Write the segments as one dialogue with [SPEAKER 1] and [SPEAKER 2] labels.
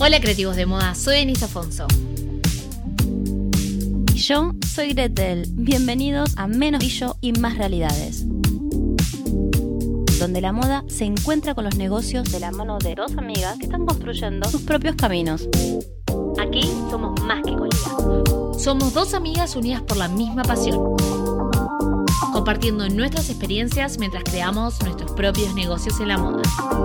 [SPEAKER 1] Hola creativos de moda, soy Denise Afonso.
[SPEAKER 2] Y yo soy Gretel. Bienvenidos a Menos Brillo y Más Realidades, donde la moda se encuentra con los negocios de la mano de dos amigas que están construyendo sus propios caminos.
[SPEAKER 1] Aquí somos más que colegas. Somos dos amigas unidas por la misma pasión, compartiendo nuestras experiencias mientras creamos nuestros propios negocios en la moda.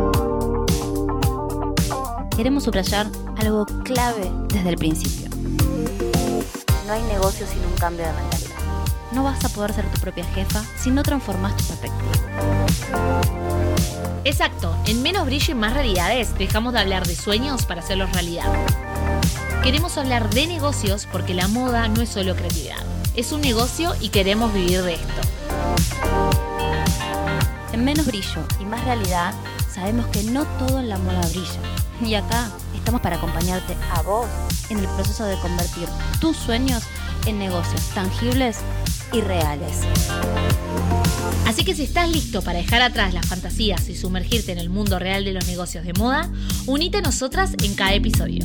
[SPEAKER 2] Queremos subrayar algo clave desde el principio. No hay negocio sin un cambio de mentalidad. No vas a poder ser tu propia jefa si no transformas tu perspectiva.
[SPEAKER 1] Exacto, en Menos Brillo y Más Realidades dejamos de hablar de sueños para hacerlos realidad. Queremos hablar de negocios porque la moda no es solo creatividad. Es un negocio y queremos vivir de esto.
[SPEAKER 2] En Menos Brillo y Más Realidad sabemos que no todo en la moda brilla. Y acá estamos para acompañarte a vos en el proceso de convertir tus sueños en negocios tangibles y reales.
[SPEAKER 1] Así que si estás listo para dejar atrás las fantasías y sumergirte en el mundo real de los negocios de moda, unite a nosotras en cada episodio.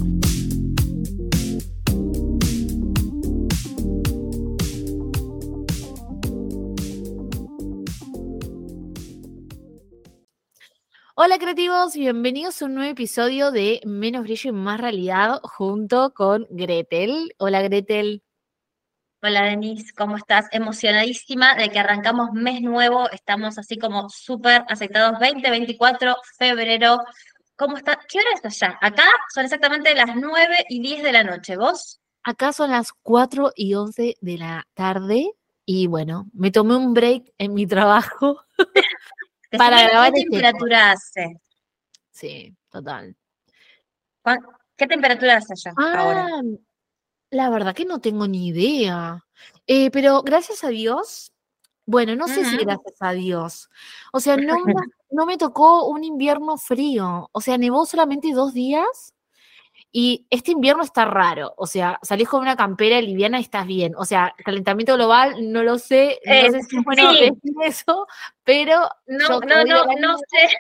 [SPEAKER 1] Hola creativos, bienvenidos a un nuevo episodio de Menos Brillo y Más Realidad junto con Gretel. Hola Gretel.
[SPEAKER 3] Hola Denise, ¿cómo estás? Emocionadísima de que arrancamos mes nuevo, estamos así como súper aceitados, 2024, febrero. ¿Cómo está? ¿Qué hora es allá? Acá son exactamente las 9:10 de la noche, ¿vos?
[SPEAKER 1] Acá son las 4:11 de la tarde y bueno, me tomé un break en mi trabajo para grabar
[SPEAKER 3] ¿Qué
[SPEAKER 1] este
[SPEAKER 3] temperatura hace?
[SPEAKER 1] Sí, total.
[SPEAKER 3] ¿Qué temperatura hace allá ahora?
[SPEAKER 1] La verdad que no tengo ni idea. Pero gracias a Dios, bueno, no sé si
[SPEAKER 3] Ujú.
[SPEAKER 1] gracias a Dios. O sea, no me tocó un invierno frío. O sea, nevó solamente 2 días y este invierno está raro. O sea, salís con una campera liviana y estás bien. O sea, calentamiento global, no lo sé, no sé si es bueno
[SPEAKER 3] Sí,
[SPEAKER 1] decir eso, pero
[SPEAKER 3] no,
[SPEAKER 1] yo que
[SPEAKER 3] no,
[SPEAKER 1] odio
[SPEAKER 3] no,
[SPEAKER 1] la
[SPEAKER 3] no
[SPEAKER 1] nieve,
[SPEAKER 3] sé.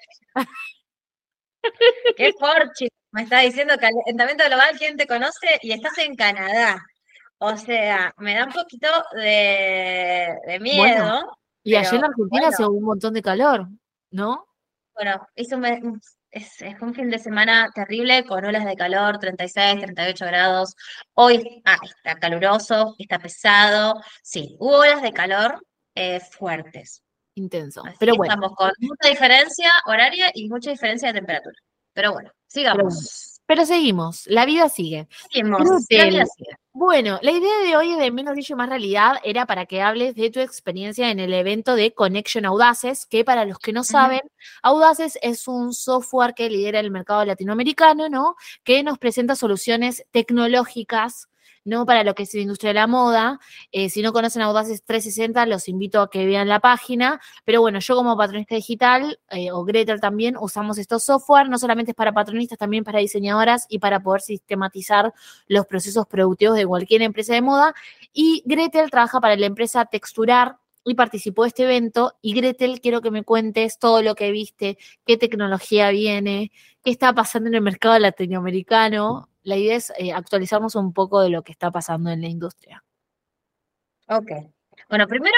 [SPEAKER 3] Qué forchi. Me está diciendo calentamiento global, ¿quién te conoce? Y estás en Canadá. O sea, me da un poquito de
[SPEAKER 1] bueno,
[SPEAKER 3] miedo,
[SPEAKER 1] y allá en
[SPEAKER 3] pero
[SPEAKER 1] Argentina
[SPEAKER 3] bueno,
[SPEAKER 1] hace un montón de calor, ¿no?
[SPEAKER 3] bueno, es un fin de semana terrible con olas de calor, 36, 38 grados. Hoy está caluroso, está pesado. Sí, hubo olas de calor fuertes.
[SPEAKER 1] Intenso.
[SPEAKER 3] Así
[SPEAKER 1] Pero
[SPEAKER 3] que
[SPEAKER 1] bueno.
[SPEAKER 3] estamos con mucha diferencia horaria y mucha diferencia de temperatura. Pero bueno,
[SPEAKER 1] Pero bueno,
[SPEAKER 3] sigamos.
[SPEAKER 1] pero seguimos, la vida sigue.
[SPEAKER 3] Seguimos, la vida
[SPEAKER 1] Gretel,
[SPEAKER 3] sigue.
[SPEAKER 1] bueno, la idea de hoy de Menos Brillo y Más Realidad era para que hables de tu experiencia en el evento de Connection Audaces, que para los que no
[SPEAKER 3] Ujú.
[SPEAKER 1] saben, Audaces es un software que lidera el mercado latinoamericano, ¿no? Que nos presenta soluciones tecnológicas, ¿no? Para lo que es la industria de la moda. Si no conocen Audaces 360, los invito a que vean la página. Pero bueno, yo como patronista digital, o Gretel también, usamos estos software, no solamente es para patronistas, también para diseñadoras y para poder sistematizar los procesos productivos de cualquier empresa de moda. Y Gretel trabaja para la empresa Texturar y participó de este evento. Y Gretel, quiero que me cuentes todo lo que viste, qué tecnología viene, qué está pasando en el mercado latinoamericano. La idea es actualizarnos un poco de lo que está pasando en la industria.
[SPEAKER 3] Ok. Bueno, primero,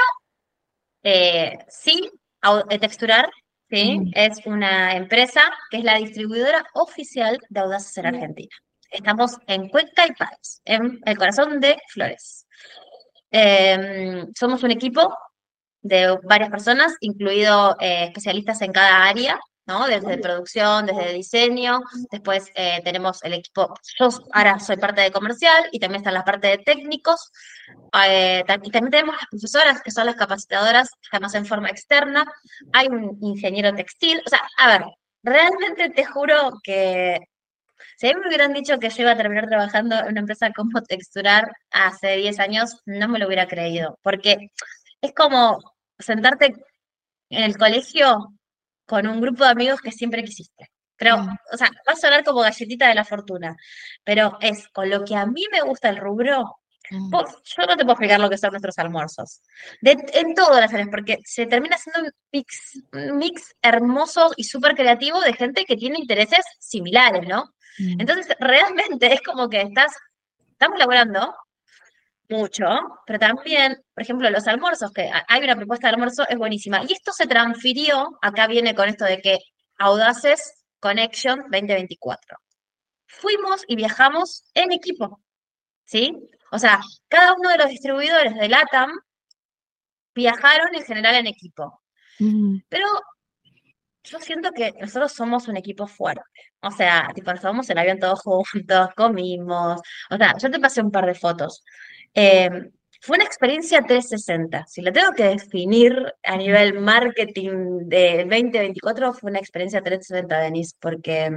[SPEAKER 3] sí, Texturar, ¿sí?
[SPEAKER 1] Ujú.
[SPEAKER 3] Es una empresa que es la distribuidora oficial de Audaces en Argentina. Estamos en Cuenca y Páez, en el corazón de Flores. Somos un equipo de varias personas, incluido especialistas en cada área, ¿no? Desde producción, desde diseño, después tenemos el equipo, yo ahora soy parte de comercial y también está la parte de técnicos, y también tenemos las profesoras, que son las capacitadoras, además en forma externa, hay un ingeniero textil, o sea, a ver, realmente te juro que si a mí me hubieran dicho que yo iba a terminar trabajando en una empresa como Texturar hace 10 años, no me lo hubiera creído, porque es como sentarte en el colegio con un grupo de amigos que siempre quisiste. Pero,
[SPEAKER 1] Mm,
[SPEAKER 3] o sea, va a sonar como galletita de la fortuna, pero es con lo que a mí me gusta el rubro.
[SPEAKER 1] mm.
[SPEAKER 3] Yo no te puedo explicar lo que son nuestros almuerzos. En todas las áreas, porque se termina siendo un mix hermoso y súper creativo de gente que tiene intereses similares, ¿no?
[SPEAKER 1] Mm.
[SPEAKER 3] Entonces, realmente es como que estamos laburando mucho, pero también, por ejemplo, los almuerzos, que hay una propuesta de almuerzo, es buenísima. Y esto se transfirió, acá viene con esto de que Audaces Connection 2024. Fuimos y viajamos en equipo, ¿sí? O sea, cada uno de los distribuidores de LATAM viajaron en general en equipo.
[SPEAKER 1] Mm.
[SPEAKER 3] Pero yo siento que nosotros somos un equipo fuerte. O sea, tipo, nos tomamos el avión todos juntos, comimos. O sea, yo te pasé un par de fotos. Eh, Fue una experiencia 360. Si lo tengo que definir a nivel marketing de 2024, fue una experiencia 360, Denise, porque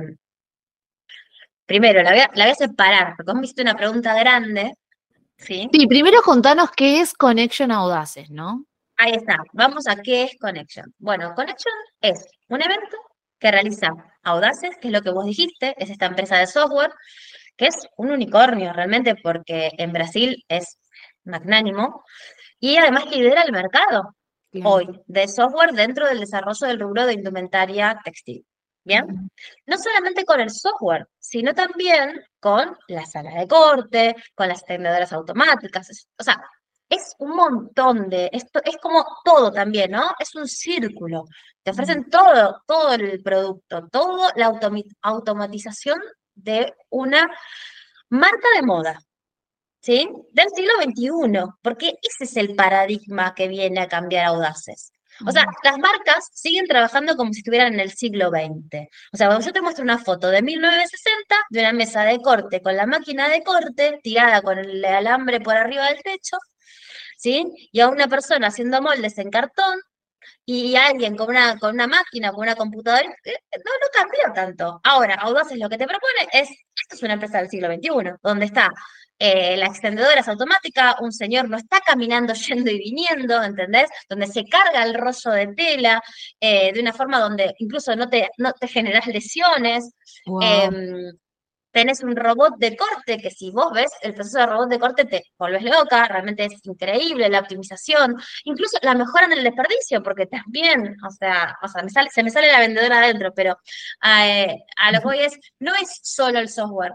[SPEAKER 3] primero la voy a separar, porque vos me hiciste una pregunta grande, ¿sí?
[SPEAKER 1] Sí, primero contanos qué es Connection Audaces, ¿no?
[SPEAKER 3] Ahí está. Vamos a qué es Connection. Bueno, Connection es un evento que realiza Audaces, que es lo que vos dijiste, es esta empresa de software, que es un unicornio realmente porque en Brasil es magnánimo y además lidera el mercado
[SPEAKER 1] Claro.
[SPEAKER 3] hoy de software dentro del desarrollo del rubro de indumentaria textil. ¿Bien?
[SPEAKER 1] Ujú.
[SPEAKER 3] No solamente con el software, sino también con la sala de corte, con las expendedoras automáticas. O sea, es un montón esto es como todo también, ¿no? Es un círculo. Te
[SPEAKER 1] Mm.
[SPEAKER 3] ofrecen todo, todo el producto, toda la automatización de una marca de moda. ¿Sí? Del siglo XXI, porque ese es el paradigma que viene a cambiar Audaces. O sea,
[SPEAKER 1] Mm.
[SPEAKER 3] las marcas siguen trabajando como si estuvieran en el siglo XX. O sea, cuando yo te muestro una foto de 1960 de una mesa de corte con la máquina de corte tirada con el alambre por arriba del techo, ¿sí? Y a una persona haciendo moldes en cartón, y alguien con una máquina, con una computadora, no cambió tanto. Ahora, Audaces lo que te propone esto es una empresa del siglo XXI, donde está la extendedora es automática, un señor no está caminando, yendo y viniendo, ¿entendés? Donde se carga el rollo de tela de una forma donde incluso no te generas lesiones.
[SPEAKER 1] Wow.
[SPEAKER 3] em, Tenés un robot de corte que si vos ves el proceso de robot de corte te volvés loca, realmente es increíble la optimización, incluso la mejora en el desperdicio, porque también, o sea, se me sale la vendedora adentro, pero a lo que voy no es solo el software,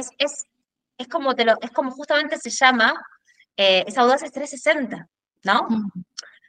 [SPEAKER 3] es como es como justamente se llama, es Audaces 360, ¿no?
[SPEAKER 1] Mm.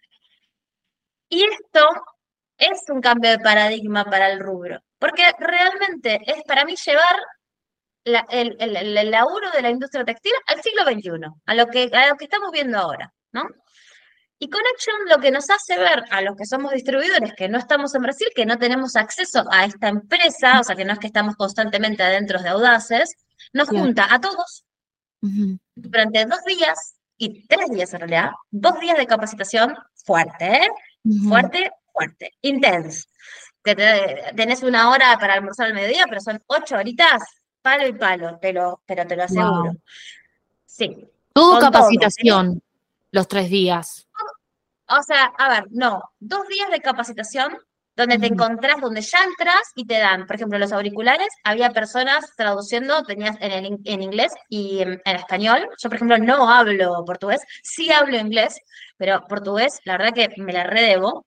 [SPEAKER 3] Y esto es un cambio de paradigma para el rubro, porque realmente es para mí llevar el laburo de la industria textil al siglo XXI, a lo que estamos viendo ahora, ¿no? Y Connection lo que nos hace ver a los que somos distribuidores, que no estamos en Brasil, que no tenemos acceso a esta empresa, o sea, que no es que estamos constantemente adentro de Audaces, nos
[SPEAKER 1] Claro.
[SPEAKER 3] junta a todos
[SPEAKER 1] Ujú.
[SPEAKER 3] durante 2 días, y 3 días en realidad, 2 días de capacitación fuerte, ¿eh?
[SPEAKER 1] Ujú.
[SPEAKER 3] Fuerte, fuerte, intense. Que tenés una hora para almorzar al mediodía, pero son 8 horitas, palo y palo, pero te lo aseguro.
[SPEAKER 1] Wow.
[SPEAKER 3] Sí,
[SPEAKER 1] Todo
[SPEAKER 3] con todo.
[SPEAKER 1] capacitación, los 3 días.
[SPEAKER 3] O sea, a ver, no, 2 días de capacitación donde te
[SPEAKER 1] Ujú.
[SPEAKER 3] encontrás, donde ya entras y te dan, por ejemplo, los auriculares, había personas traduciendo, tenías en inglés y en español. Yo, por ejemplo, no hablo portugués, sí hablo inglés, pero portugués, la verdad que me la redebo.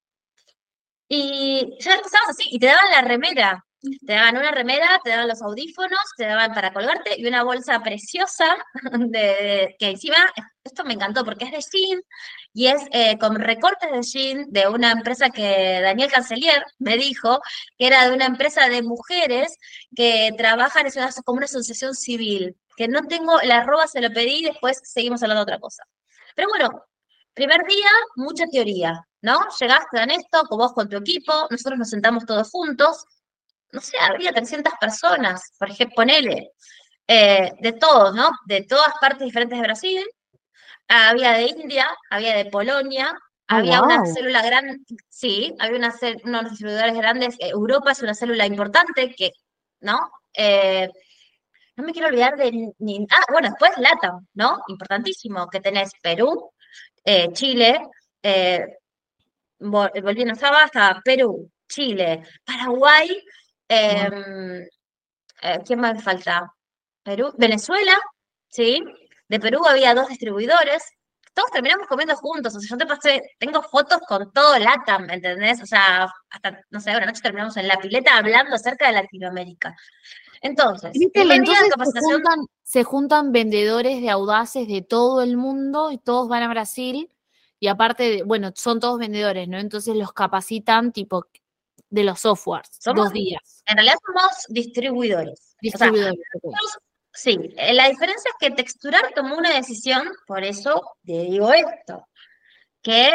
[SPEAKER 3] Y ya empezabas así, y te daban la remera. Te daban una remera, te daban los audífonos, te daban para colgarte y una bolsa preciosa que encima, esto me encantó porque es de jean y es con recortes de jean de una empresa que Daniel Cancelier me dijo que era de una empresa de mujeres que trabajan, como una asociación civil. Que no tengo, la arroba se lo pedí y después seguimos hablando de otra cosa. Pero bueno, primer día, mucha teoría, ¿no? Llegaste a esto, con vos con tu equipo, nosotros nos sentamos todos juntos, no sé, habría 300 personas, por ejemplo, ponele, de todos, ¿no? De todas partes diferentes de Brasil, había de India, había de Polonia,
[SPEAKER 1] Ah,
[SPEAKER 3] había una
[SPEAKER 1] wow.
[SPEAKER 3] célula grande, sí, había unos distribuidores grandes, Europa es una célula importante que, ¿no? No me quiero olvidar bueno, después LATAM, ¿no? Importantísimo, que tenés Perú, Chile, eh, volviendo hasta Perú, Chile, Paraguay,
[SPEAKER 1] Wow.
[SPEAKER 3] ¿quién más me falta? Perú, Venezuela, ¿sí? De Perú había 2 distribuidores, todos terminamos comiendo juntos, o sea, yo te pasé, tengo fotos con todo LATAM, ¿entendés? O sea, hasta, no sé, una noche terminamos en la pileta hablando acerca de Latinoamérica. Entonces,
[SPEAKER 1] ¿Viste?
[SPEAKER 3] primer día de
[SPEAKER 1] Entonces
[SPEAKER 3] capacitación,
[SPEAKER 1] se juntan vendedores de audaces de todo el mundo y todos van a Brasil y aparte, bueno, son todos vendedores, ¿no? Entonces los capacitan tipo de los softwares,
[SPEAKER 3] somos,
[SPEAKER 1] 2 días,
[SPEAKER 3] en realidad somos distribuidores. O sea,
[SPEAKER 1] distribuidores. Ok.
[SPEAKER 3] sí, la diferencia es que Texturar tomó una decisión, por eso te digo esto, que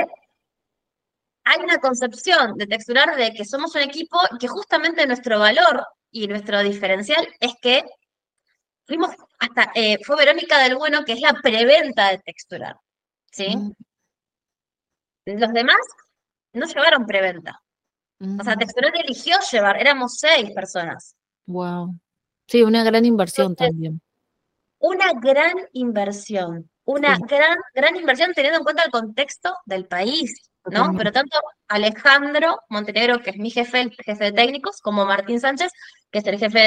[SPEAKER 3] hay una concepción de Texturar de que somos un equipo y que justamente nuestro valor y nuestro diferencial es que fuimos hasta, fue Verónica del Bueno, que es la preventa de Texturar, ¿sí?
[SPEAKER 1] Mm,
[SPEAKER 3] Los demás no llevaron preventa. O sea, Texturar eligió llevar, éramos 6 personas.
[SPEAKER 1] wow. Sí, una gran inversión
[SPEAKER 3] Entonces,
[SPEAKER 1] también.
[SPEAKER 3] una gran inversión, una
[SPEAKER 1] Sí,
[SPEAKER 3] gran inversión teniendo en cuenta el contexto del país, ¿no? Pero
[SPEAKER 1] totalmente.
[SPEAKER 3] tanto Alejandro Montenegro, que es mi jefe, el jefe de técnicos, como Martín Sánchez, que es el jefe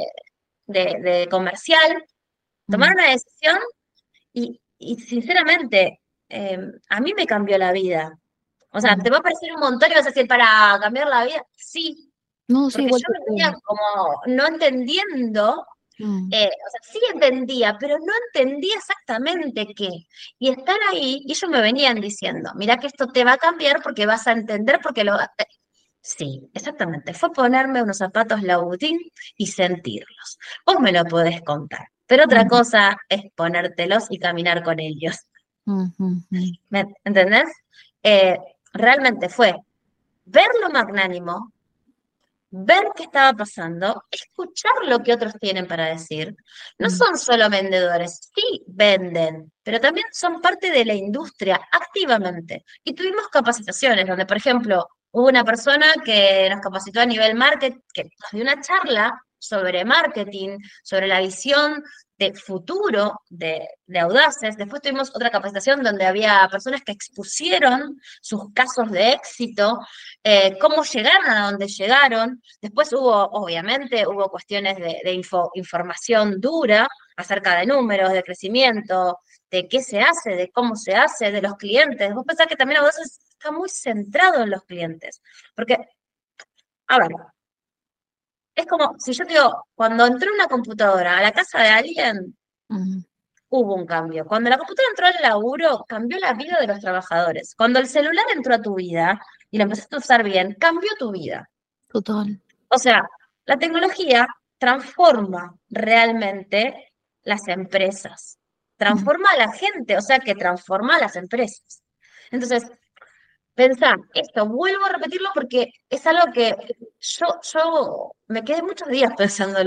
[SPEAKER 3] de comercial,
[SPEAKER 1] Mm,
[SPEAKER 3] tomaron una decisión y sinceramente, a mí me cambió la vida. O sea,
[SPEAKER 1] mm.
[SPEAKER 3] te va a parecer un montón y vas a decir, para cambiar la vida, sí,
[SPEAKER 1] No, sí,
[SPEAKER 3] porque
[SPEAKER 1] igual
[SPEAKER 3] yo
[SPEAKER 1] te
[SPEAKER 3] venía
[SPEAKER 1] creo.
[SPEAKER 3] como no entendiendo,
[SPEAKER 1] Mm,
[SPEAKER 3] o sea, sí entendía, pero no entendía exactamente qué. Y estar ahí, y ellos me venían diciendo, mira que esto te va a cambiar porque vas a entender, porque lo... Sí, exactamente. Fue ponerme unos zapatos Louboutin y sentirlos. Vos me lo podés contar. Pero otra
[SPEAKER 1] mm,
[SPEAKER 3] cosa es ponértelos y caminar con ellos.
[SPEAKER 1] mm, mm, mm,
[SPEAKER 3] ¿Me entendés? Eh, Realmente fue ver lo magnánimo, ver qué estaba pasando, escuchar lo que otros tienen para decir. No
[SPEAKER 1] mm.
[SPEAKER 3] son solo vendedores, sí venden, pero también son parte de la industria activamente. Y tuvimos capacitaciones donde, por ejemplo, hubo una persona que nos capacitó a nivel marketing, que nos dio una charla sobre marketing, sobre la visión de futuro de Audaces. Después tuvimos otra capacitación donde había personas que expusieron sus casos de éxito, cómo llegaron a donde llegaron. Después hubo, obviamente, hubo cuestiones de información dura acerca de números, de crecimiento, de qué se hace, de cómo se hace, de los clientes. Vos pensás que también a veces está muy centrado en los clientes. Porque, a ver, es como si yo te digo, cuando entró una computadora a la casa de alguien,
[SPEAKER 1] Mm,
[SPEAKER 3] hubo un cambio. Cuando la computadora entró al laburo, cambió la vida de los trabajadores. Cuando el celular entró a tu vida y lo empezaste a usar bien, cambió tu vida.
[SPEAKER 1] total.
[SPEAKER 3] O sea, la tecnología transforma realmente las empresas,
[SPEAKER 1] Mm,
[SPEAKER 3] transforma a la gente, o sea que transforma a las empresas. Entonces, pensá, esto, vuelvo a repetirlo porque es algo que yo me quedé muchos días pensándolo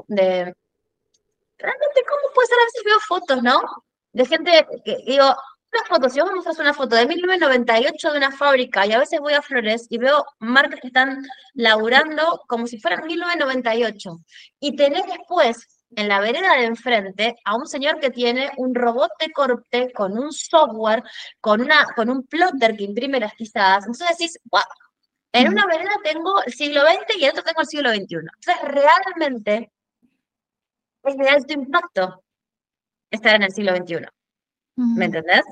[SPEAKER 3] realmente cómo puede ser, a veces veo fotos, ¿no? De gente que, digo, unas fotos, si vos me mostrás una foto de 1998 de una fábrica y a veces voy a Flores y veo marcas que están laburando como si fueran 1998 y tenés después en la vereda de enfrente a un señor que tiene un robot de corte con un software, con un plotter que imprime las pisadas. Entonces decís, wow, en
[SPEAKER 1] mm,
[SPEAKER 3] una vereda tengo el siglo XX y en otro tengo el siglo XXI. Entonces realmente es de alto impacto estar en el siglo XXI. ¿Me
[SPEAKER 1] mm.
[SPEAKER 3] entendés?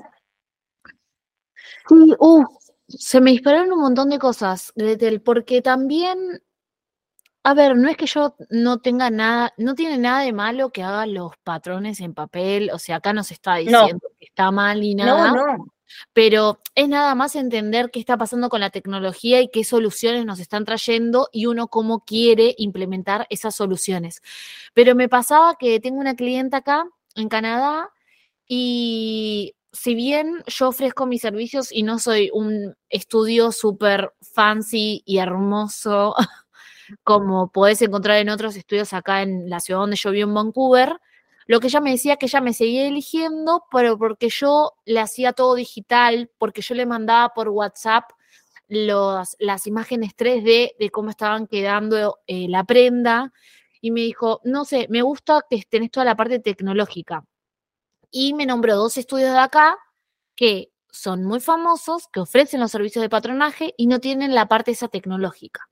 [SPEAKER 1] Sí, se me dispararon un montón de cosas, Gretel, porque también, a ver, no es que yo no tenga nada, no tiene nada de malo que hagan los patrones en papel, o sea, acá no se está
[SPEAKER 3] No,
[SPEAKER 1] diciendo que está mal ni
[SPEAKER 3] no,
[SPEAKER 1] nada,
[SPEAKER 3] no.
[SPEAKER 1] pero es nada más entender qué está pasando con la tecnología y qué soluciones nos están trayendo y uno cómo quiere implementar esas soluciones. Pero me pasaba que tengo una clienta acá en Canadá y si bien yo ofrezco mis servicios y no soy un estudio súper fancy y hermoso como podés encontrar en otros estudios acá en la ciudad donde yo vivo en Vancouver, lo que ella me decía que ella me seguía eligiendo, pero porque yo le hacía todo digital, porque yo le mandaba por WhatsApp las imágenes 3D de cómo estaban quedando la prenda, y me dijo, no sé, me gusta que tenés toda la parte tecnológica. Y me nombró 2 estudios de acá que son muy famosos, que ofrecen los servicios de patronaje y no tienen la parte esa tecnológica.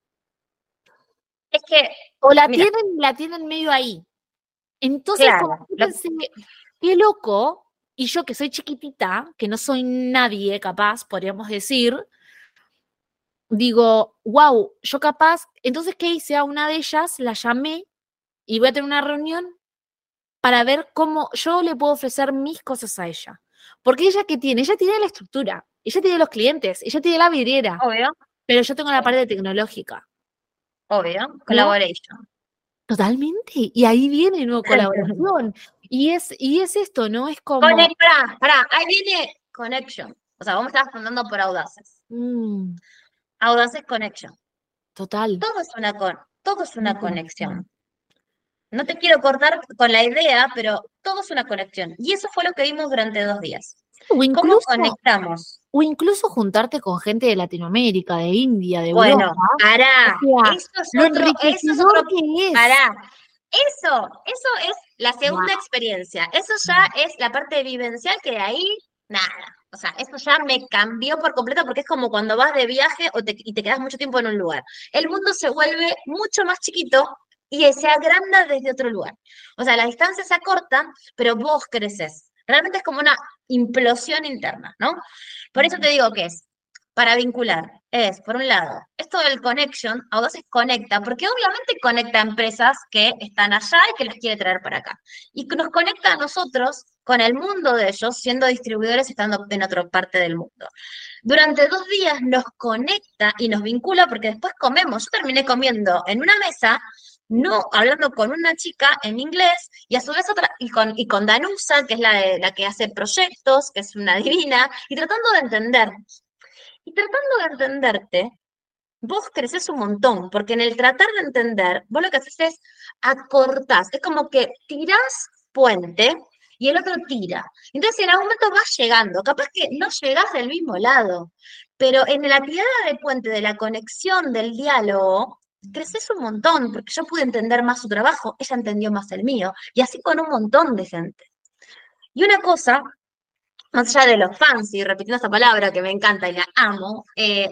[SPEAKER 3] Es que,
[SPEAKER 1] O
[SPEAKER 3] mira,
[SPEAKER 1] la tienen medio ahí. Entonces, como
[SPEAKER 3] claro,
[SPEAKER 1] yo pensé, qué loco, Y yo que soy chiquitita, que no soy nadie capaz, podríamos decir, digo, wow, yo capaz, entonces, ¿qué hice? A una de ellas la llamé y voy a tener una reunión para ver cómo yo le puedo ofrecer mis cosas a ella. Porque ella, ¿qué tiene? Ella tiene la estructura, ella tiene los clientes, ella tiene la vidriera,
[SPEAKER 3] Obvio,
[SPEAKER 1] pero yo tengo la parte tecnológica,
[SPEAKER 3] obvio,
[SPEAKER 1] ¿no?
[SPEAKER 3] collaboration.
[SPEAKER 1] Totalmente. Y ahí viene nueva colaboración. Y es esto, ¿no? Es como,
[SPEAKER 3] Pará, ahí viene Connection. O sea, vos me estabas preguntando por Audaces.
[SPEAKER 1] mm,
[SPEAKER 3] Audaces Connection.
[SPEAKER 1] total.
[SPEAKER 3] Todo es una
[SPEAKER 1] Mm.
[SPEAKER 3] conexión. No te quiero cortar con la idea, pero todo es una conexión. Y eso fue lo que vimos durante 2 días.
[SPEAKER 1] O
[SPEAKER 3] ¿Cómo
[SPEAKER 1] incluso,
[SPEAKER 3] conectamos?
[SPEAKER 1] o incluso juntarte con gente de Latinoamérica, de India, de
[SPEAKER 3] Bueno,
[SPEAKER 1] Europa.
[SPEAKER 3] pará,
[SPEAKER 1] O sea, lo
[SPEAKER 3] eso es
[SPEAKER 1] enriquecedor
[SPEAKER 3] otro,
[SPEAKER 1] que es.
[SPEAKER 3] pará. Eso es la
[SPEAKER 1] Wow.
[SPEAKER 3] segunda experiencia. Eso ya es la parte vivencial que de ahí, nada. O sea, eso ya me cambió por completo porque es como cuando vas de viaje y te quedas mucho tiempo en un lugar. El mundo se vuelve mucho más chiquito y se agranda desde otro lugar. O sea, la distancia se acorta, pero vos creces. Realmente es como una implosión interna, ¿no? Por eso te digo que es para vincular. Es, por un lado, esto del connection, Audaces conecta, porque obviamente conecta a empresas que están allá y que las quiere traer para acá. Y nos conecta a nosotros con el mundo de ellos, siendo distribuidores, estando en otra parte del mundo. Durante 2 días nos conecta y nos vincula porque después comemos. Yo terminé comiendo en una mesa, no hablando con una chica en inglés, y a su vez otra, y con Danusa, que es la que hace proyectos, que es una divina, y tratando de entender. Y tratando de entenderte, vos creces un montón, porque en el tratar de entender, vos lo que haces es acortás, es como que tirás puente y el otro tira. Entonces en algún momento vas llegando, capaz que no llegás del mismo lado, pero en la tirada de puente, de la conexión, del diálogo, creces un montón, porque yo pude entender más su trabajo, ella entendió más el mío, y así con un montón de gente. Y una cosa, más allá de los fancy, repitiendo esta palabra que me encanta y la amo,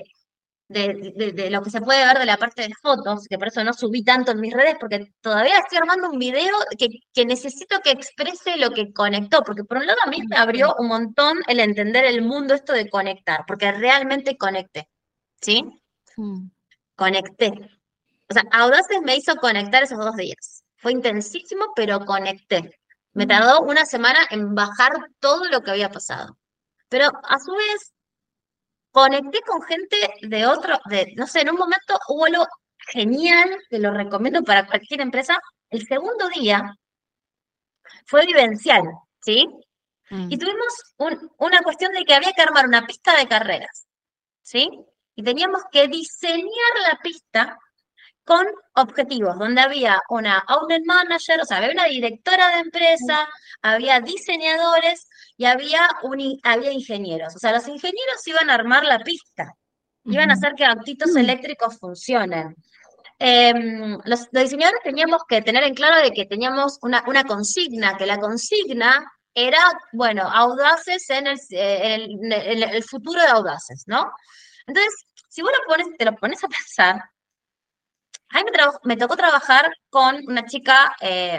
[SPEAKER 3] de lo que se puede ver de la parte de fotos, que por eso no subí tanto en mis redes, porque todavía estoy armando un video que necesito que exprese lo que conectó, porque por un lado a mí me abrió un montón el entender el mundo esto de conectar, porque realmente conecté, ¿sí?
[SPEAKER 1] Mm.
[SPEAKER 3] Conecté. O sea, Audaces me hizo conectar esos 2 días. Fue intensísimo, pero conecté. Me tardó una semana en bajar todo lo que había pasado. Pero a su vez, conecté con gente no sé, en un momento hubo algo genial, que lo recomiendo para cualquier empresa. El segundo día fue vivencial, ¿sí? Y
[SPEAKER 1] Mm.
[SPEAKER 3] tuvimos una cuestión de que había que armar una pista de carreras, ¿sí? Y teníamos que diseñar la pista con objetivos, donde había una owner manager, o sea, había una directora de empresa, había diseñadores y había ingenieros. O sea, los ingenieros iban a armar la pista, iban a
[SPEAKER 1] Ujú.
[SPEAKER 3] hacer que autitos
[SPEAKER 1] Mm.
[SPEAKER 3] eléctricos funcionen. Los diseñadores teníamos que tener en claro de que teníamos una consigna, que la consigna era, bueno, Audaces en el futuro de Audaces, ¿no? Entonces, si vos te lo pones a pensar, a mí me tocó trabajar con una chica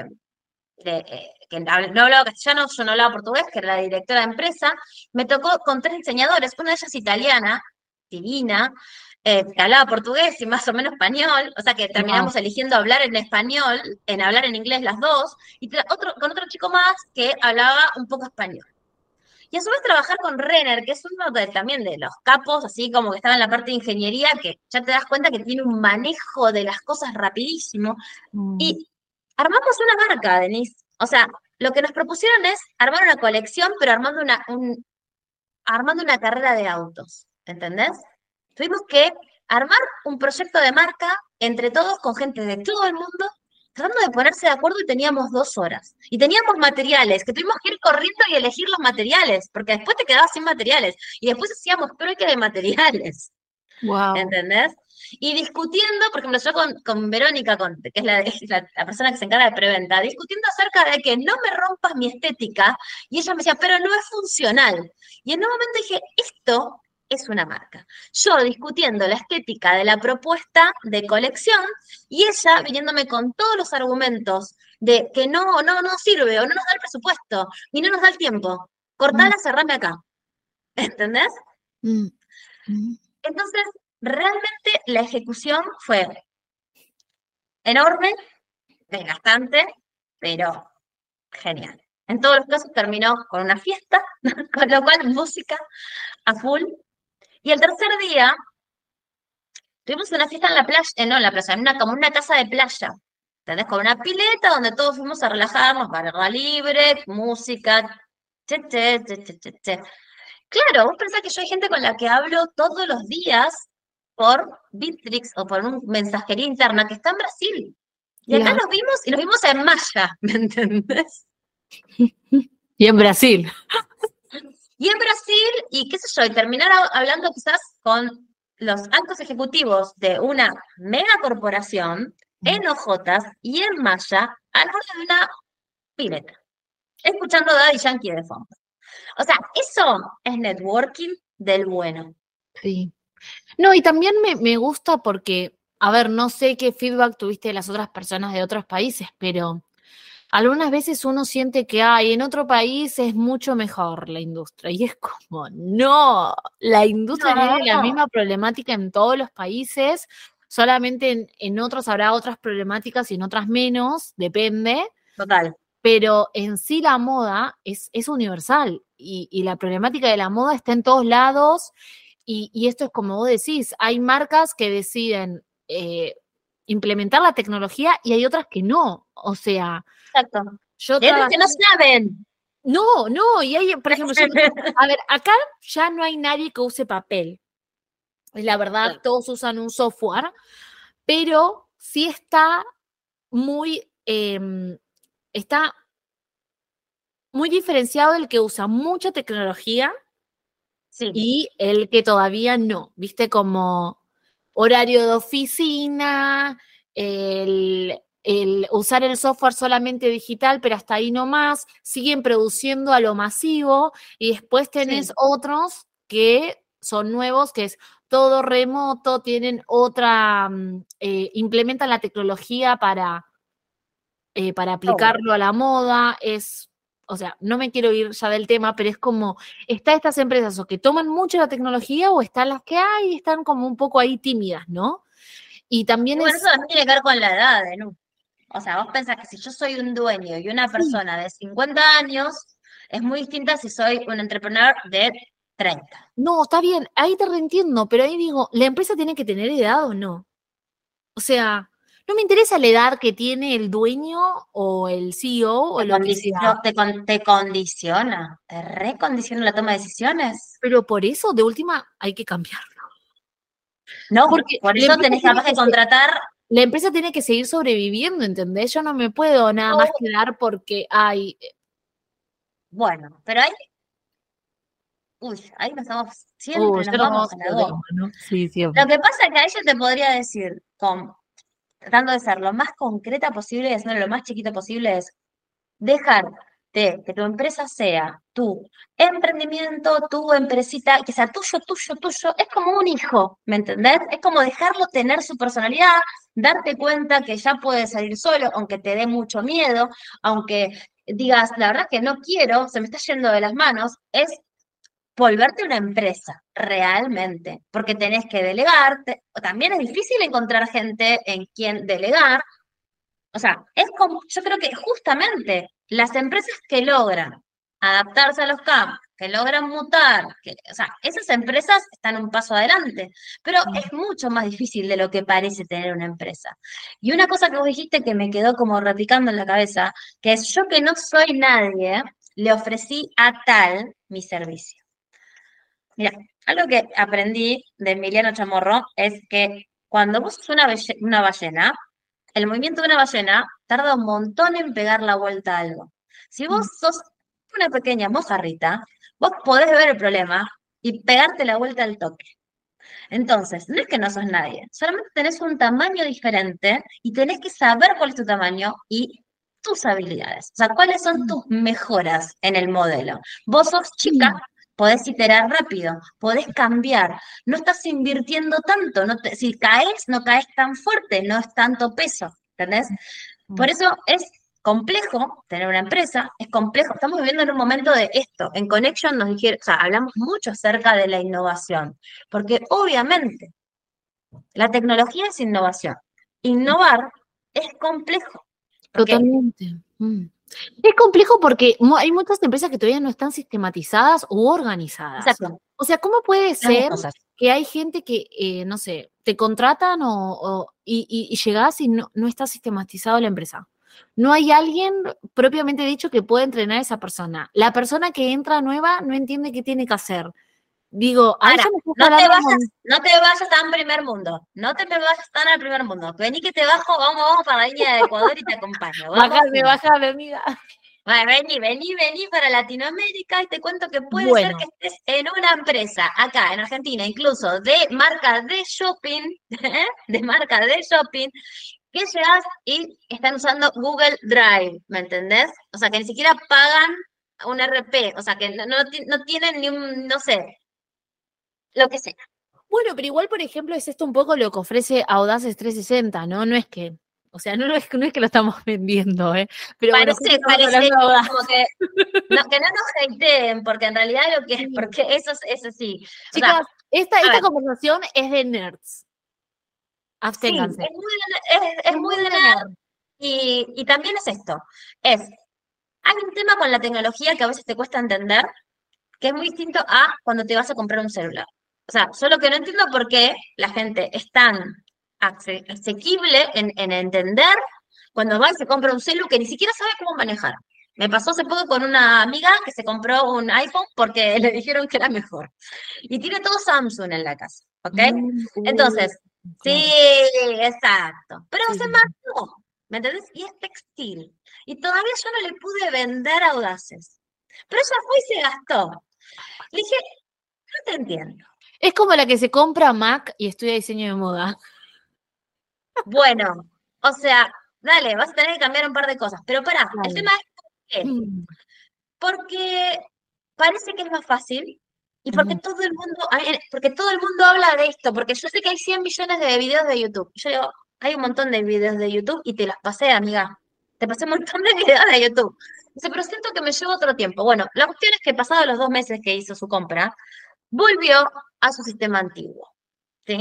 [SPEAKER 3] que no hablaba castellano, yo no hablaba portugués, que era la directora de empresa. Me tocó con 3 diseñadores, una de ellas italiana, divina, que hablaba portugués y más o menos español, o sea que
[SPEAKER 1] Wow.
[SPEAKER 3] terminamos eligiendo hablar en español, en hablar en inglés las dos, y con otro chico más que hablaba un poco español. Y a su vez trabajar con Renner, que es uno también de los capos, así como que estaba en la parte de ingeniería, que ya te das cuenta que tiene un manejo de las cosas rapidísimo.
[SPEAKER 1] Mm.
[SPEAKER 3] Y armamos una marca, Denise. O sea, lo que nos propusieron es armar una colección, pero armando una carrera de autos, ¿entendés? Tuvimos que armar un proyecto de marca entre todos, con gente de todo el mundo, tratando de ponerse de acuerdo y teníamos 2 horas. Y teníamos materiales, que tuvimos que ir corriendo y elegir los materiales, porque después te quedabas sin materiales. Y después hacíamos trueque de materiales.
[SPEAKER 1] Wow.
[SPEAKER 3] ¿Entendés? Y discutiendo, por ejemplo, yo con Verónica, que es la persona que se encarga de preventa, discutiendo acerca de que no me rompas mi estética, y ella me decía, pero no es funcional. Y en un momento dije, esto es una marca. Yo discutiendo la estética de la propuesta de colección, y ella viniéndome con todos los argumentos de que no sirve, o no nos da el presupuesto, y no nos da el tiempo. cortala, cerrame acá, ¿entendés?
[SPEAKER 1] Mm, mm.
[SPEAKER 3] Entonces, realmente la ejecución fue enorme, desgastante, pero genial. En todos los casos terminó con una fiesta, con lo cual música a full. Y el tercer día tuvimos una fiesta en la playa, no en la playa, como una casa de playa. ¿Entendés? Con una pileta donde todos fuimos a relajarnos, barra libre, música, che, che, che, che, che, che. Claro, vos pensás que yo hay gente con la que hablo todos los días por Bitrix o por un mensajería interna que está en Brasil. Y acá
[SPEAKER 1] Claro.
[SPEAKER 3] nos vimos y nos vimos en Maya, ¿me entendés?
[SPEAKER 1] Y en Brasil.
[SPEAKER 3] Y en Brasil, y qué sé yo, y terminar hablando quizás con los altos ejecutivos de una mega corporación en Ojotas y en Maya al borde de una pileta, escuchando Daddy Yankee de fondo. O sea, eso es networking del bueno.
[SPEAKER 1] Sí. No, y también me gusta porque, a ver, no sé qué feedback tuviste de las otras personas de otros países, pero algunas veces uno siente que en otro país es mucho mejor la industria. Y es como, no, la industria tiene la
[SPEAKER 3] No,
[SPEAKER 1] misma problemática en todos los países, solamente en otros habrá otras problemáticas y en otras menos, depende.
[SPEAKER 3] total.
[SPEAKER 1] Pero en sí la moda es universal y la problemática de la moda está en todos lados y esto es como vos decís, hay marcas que deciden implementar la tecnología y hay otras que no. O sea,
[SPEAKER 3] Exacto.
[SPEAKER 1] yo
[SPEAKER 3] Y hay otros
[SPEAKER 1] trabajé...
[SPEAKER 3] que no saben.
[SPEAKER 1] No, y hay, por ejemplo, a ver, acá ya no hay nadie que use papel. La verdad, todos usan un software, pero sí muy... está muy diferenciado el que usa mucha tecnología
[SPEAKER 3] Sí,
[SPEAKER 1] y el que todavía no, viste, como horario de oficina, el usar el software solamente digital, pero hasta ahí nomás, siguen produciendo a lo masivo y después tenés
[SPEAKER 3] sí.
[SPEAKER 1] otros que son nuevos, que es todo remoto, tienen implementan la tecnología para aplicarlo a la moda, o sea, no me quiero ir ya del tema, pero es como, está estas empresas o que toman mucho la tecnología o están las que hay y están como un poco ahí tímidas, ¿no? Y también
[SPEAKER 3] Y bueno, eso también tiene que ver con la edad, ¿no? O sea, vos pensás que si yo soy un dueño y una
[SPEAKER 1] sí,
[SPEAKER 3] persona de 50 años, es muy distinta si soy un entrepreneur de 30.
[SPEAKER 1] no, está bien, ahí te reentiendo, pero ahí digo, ¿la empresa tiene que tener edad o no? O sea, no me interesa la edad que tiene el dueño o el CEO o
[SPEAKER 3] Te,
[SPEAKER 1] lo que sea,
[SPEAKER 3] te condiciona, te recondiciona la toma de decisiones.
[SPEAKER 1] pero por eso, de última, hay que cambiar.
[SPEAKER 3] No,
[SPEAKER 1] Porque
[SPEAKER 3] por eso tenés capaz que contratar.
[SPEAKER 1] la empresa tiene que seguir sobreviviendo, ¿entendés? Yo no me puedo nada más quedar porque
[SPEAKER 3] Bueno, pero ahí, uy, ahí siempre nos
[SPEAKER 1] ya nos
[SPEAKER 3] vamos
[SPEAKER 1] vamos
[SPEAKER 3] a
[SPEAKER 1] a
[SPEAKER 3] la
[SPEAKER 1] otro
[SPEAKER 3] goma.
[SPEAKER 1] tema, ¿no? Sí,
[SPEAKER 3] Lo
[SPEAKER 1] siempre.
[SPEAKER 3] que pasa es que ahí yo te podría decir, tratando de ser lo más concreta posible y haciendo lo más chiquito posible, es dejar de que tu empresa sea tu emprendimiento, tu empresita, que sea tuyo, tuyo, tuyo, es como un hijo, ¿me entendés? Es como dejarlo tener su personalidad, darte cuenta que ya puede salir solo, aunque te dé mucho miedo, aunque digas, la verdad que no quiero, se me está yendo de las manos, es volverte una empresa, realmente, porque tenés que delegarte, también es difícil encontrar gente en quien delegar, o sea, yo creo que justamente las empresas que logran adaptarse a los cambios, que logran mutar, o sea, esas empresas están un paso adelante, pero es mucho más difícil de lo que parece tener una empresa. Y una cosa que vos dijiste que me quedó como replicando en la cabeza, que es yo que no soy nadie, le ofrecí a tal mi servicio. Mira, algo que aprendí de Emiliano Chamorro es que cuando vos sos una ballena, el movimiento de una ballena tarda un montón en pegar la vuelta a algo. Si vos sos una pequeña mojarrita, vos podés ver el problema y pegarte la vuelta al toque. Entonces, no es que no sos nadie, solamente tenés un tamaño diferente y tenés que saber cuál es tu tamaño y tus habilidades. O sea, cuáles son tus mejoras en el modelo. Vos sos chica, podés iterar rápido, podés cambiar, no estás invirtiendo tanto, si caes, no caes tan fuerte, no es tanto peso, ¿entendés? Por eso es complejo tener una empresa, es complejo. Estamos viviendo en un momento de esto. En Connection nos dijeron, o sea, hablamos mucho acerca de la innovación, porque obviamente la tecnología es innovación. Innovar es complejo. Porque,
[SPEAKER 1] Totalmente. Es complejo porque hay muchas empresas que todavía no están sistematizadas u organizadas.
[SPEAKER 3] exacto,
[SPEAKER 1] O sea, ¿cómo puede
[SPEAKER 3] las dos
[SPEAKER 1] ser
[SPEAKER 3] cosas.
[SPEAKER 1] que hay gente que, no sé, te contratan y llegás y no está sistematizado la empresa? No hay alguien propiamente dicho que pueda entrenar a esa persona. La persona que entra nueva no entiende qué tiene que hacer. Digo, ahí
[SPEAKER 3] Ahora,
[SPEAKER 1] ya me estás hablando
[SPEAKER 3] no te vayas tan primer mundo. No te me vayas tan al primer mundo. Vení que te bajo, vamos para la línea de Ecuador y te acompaño. Vamos juntos.
[SPEAKER 1] bájame, amiga.
[SPEAKER 3] Vení para Latinoamérica y te cuento que puede ser
[SPEAKER 1] Bueno,
[SPEAKER 3] que estés en una empresa acá en Argentina, incluso de marca de shopping, de marca de shopping, que llegas y están usando Google Drive, ¿me entendés? O sea, que ni siquiera pagan un RP, o sea, que no tienen ni un, no sé, lo que sea.
[SPEAKER 1] bueno, pero igual, por ejemplo, es esto un poco lo que ofrece Audaces 360, ¿no? No es que, o sea, no es que lo estamos vendiendo, ¿eh? Pero bueno, justo estamos
[SPEAKER 3] Parece
[SPEAKER 1] hablando de Audaz.
[SPEAKER 3] como que no nos hateen, porque en realidad lo que es, porque eso sí. O sea,
[SPEAKER 1] Chicas, esta
[SPEAKER 3] a ver,
[SPEAKER 1] conversación es de nerds.
[SPEAKER 3] sí,
[SPEAKER 1] Absténganse.
[SPEAKER 3] es
[SPEAKER 1] Es
[SPEAKER 3] muy
[SPEAKER 1] muy
[SPEAKER 3] de
[SPEAKER 1] de
[SPEAKER 3] nada
[SPEAKER 1] nerd.
[SPEAKER 3] y también es esto. Hay un tema con la tecnología que a veces te cuesta entender, que es muy distinto a cuando te vas a comprar un celular. O sea, solo que no entiendo por qué la gente es tan asequible en entender cuando va y se compra un celu que ni siquiera sabe cómo manejar. Me pasó hace poco con una amiga que se compró un iPhone porque le dijeron que era mejor. Y tiene todo Samsung en la casa, ¿ok? Entonces, sí,
[SPEAKER 1] Claro.
[SPEAKER 3] exacto. Pero
[SPEAKER 1] Sí,
[SPEAKER 3] los
[SPEAKER 1] sí,
[SPEAKER 3] demás
[SPEAKER 1] sí.
[SPEAKER 3] no, ¿me entendés? Y es textil. Y todavía yo no le pude vender Audaces. Pero ella fue y se gastó. Le dije, no te entiendo.
[SPEAKER 1] Es como la que se compra Mac y estudia diseño de moda.
[SPEAKER 3] Bueno, o sea, dale, vas a tener que cambiar un par de cosas. Pero pará, el
[SPEAKER 1] Claro.
[SPEAKER 3] tema es por qué. Porque parece que es más fácil y porque
[SPEAKER 1] Ujú.
[SPEAKER 3] todo el mundo, porque todo el mundo habla de esto, porque yo sé que hay 100 millones de videos de YouTube. Yo digo, hay un montón de videos de YouTube y te las pasé, amiga. Te pasé un montón de videos de YouTube. Dice, pero siento que me lleva otro tiempo. Bueno, la cuestión es que pasados los 2 meses que hizo su compra, volvió a su sistema antiguo. ¿Sí?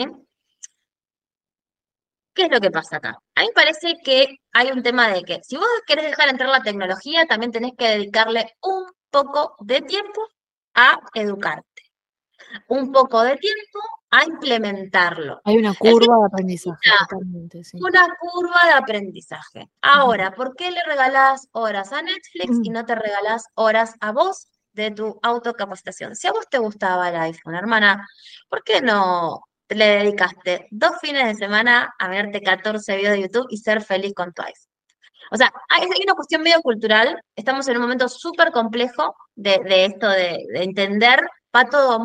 [SPEAKER 3] ¿Qué es lo que pasa acá? A mí me parece que hay un tema de que si vos querés dejar entrar la tecnología, también tenés que dedicarle un poco de tiempo a educarte, un poco de tiempo a implementarlo.
[SPEAKER 1] Hay una
[SPEAKER 3] El que
[SPEAKER 1] curva de aprendizaje,
[SPEAKER 3] necesita
[SPEAKER 1] totalmente, sí.
[SPEAKER 3] una curva de aprendizaje. Ahora, ¿por qué le regalás horas a Netflix y no te regalás horas a vos de tu autocapacitación? Si a vos te gustaba el iPhone, hermana, ¿por qué no le dedicaste 2 fines de semana a verte 14 videos de YouTube y ser feliz con tu iPhone? O sea, hay una cuestión medio cultural, estamos en un momento súper complejo de esto de entender, va todo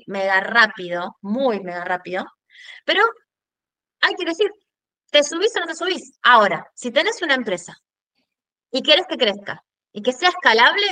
[SPEAKER 3] muy mega rápido, pero hay que decir, ¿te subís o no te subís? Ahora, si tenés una empresa y querés que crezca y que sea escalable,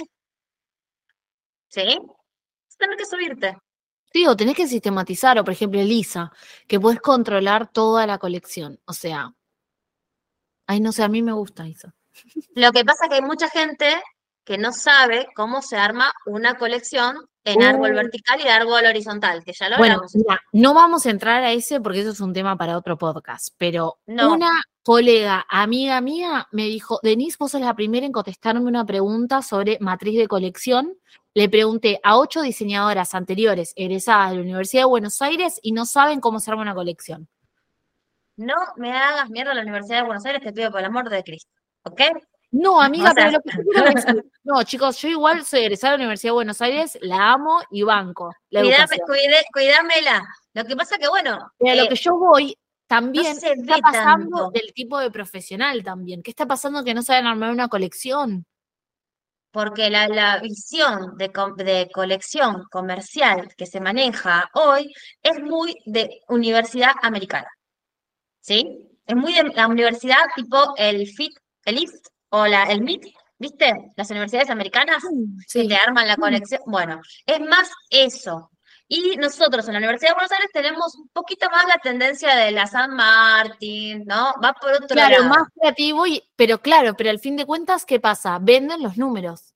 [SPEAKER 3] ¿sí? Tenés que subirte.
[SPEAKER 1] Sí, o tenés que sistematizar, o por ejemplo, Elisa, que podés controlar toda la colección. O sea, ay, no sé, a mí me gusta eso.
[SPEAKER 3] Lo que pasa es que hay mucha gente que no sabe cómo se arma una colección en árbol vertical y árbol horizontal, que ya lo
[SPEAKER 1] Bueno,
[SPEAKER 3] hablamos.
[SPEAKER 1] mira, no vamos a entrar a ese porque eso es un tema para otro podcast, pero
[SPEAKER 3] No,
[SPEAKER 1] una colega, amiga mía, me dijo, Denise, vos sos la primera en contestarme una pregunta sobre matriz de colección. Le pregunté a 8 diseñadoras anteriores egresadas de la Universidad de Buenos Aires y no saben cómo se arma una colección.
[SPEAKER 3] no me hagas mierda a la Universidad de Buenos Aires, te pido por el amor de Cristo, ¿ok?
[SPEAKER 1] No,
[SPEAKER 3] O
[SPEAKER 1] amiga, pero
[SPEAKER 3] sea,
[SPEAKER 1] lo que yo quiero decir, no, chicos, yo igual soy egresada de la Universidad de Buenos Aires, la amo y banco la educación.
[SPEAKER 3] cuidámela. Lo que pasa que, bueno,
[SPEAKER 1] Pero a lo que yo voy
[SPEAKER 3] no
[SPEAKER 1] también,
[SPEAKER 3] se
[SPEAKER 1] ¿qué está
[SPEAKER 3] ve
[SPEAKER 1] pasando
[SPEAKER 3] tanto.
[SPEAKER 1] del tipo de profesional también? ¿Qué está pasando que no saben armar una colección?
[SPEAKER 3] Porque la visión de colección comercial que se maneja hoy es muy de universidad americana, ¿sí? Es muy de la universidad tipo el IFT o el MIT, ¿viste? Las universidades americanas que te
[SPEAKER 1] Sí.
[SPEAKER 3] arman la colección. Bueno, es más eso. Y nosotros en la Universidad de Buenos Aires tenemos un poquito más la tendencia de la San Martín, ¿no? Va por otro
[SPEAKER 1] Claro,
[SPEAKER 3] lado.
[SPEAKER 1] más creativo, pero claro, pero al fin de cuentas, ¿qué pasa? Venden los números.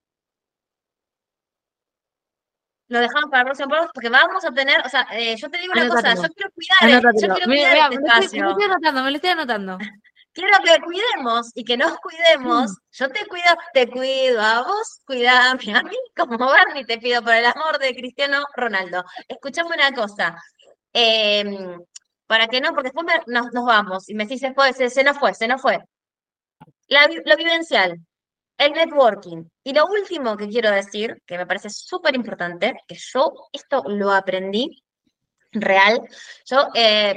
[SPEAKER 3] Lo dejamos para el próximo podcast porque vamos a tener, o sea, yo te digo una cosa,
[SPEAKER 1] Anótatelo,
[SPEAKER 3] yo
[SPEAKER 1] anótatelo.
[SPEAKER 3] quiero
[SPEAKER 1] Mira,
[SPEAKER 3] cuidar
[SPEAKER 1] mira,
[SPEAKER 3] este
[SPEAKER 1] me lo
[SPEAKER 3] espacio.
[SPEAKER 1] estoy anotando, me lo estoy anotando.
[SPEAKER 3] Quiero que cuidemos y que nos cuidemos. Yo te cuido a vos, cuidame a mí, como Bernie te pido por el amor de Cristiano Ronaldo. Escuchame una cosa, para que no, porque después nos vamos y me decís después, se nos fue, se nos fue. Lo vivencial, el networking. Y lo último que quiero decir, que me parece súper importante, que yo esto lo aprendí real, yo,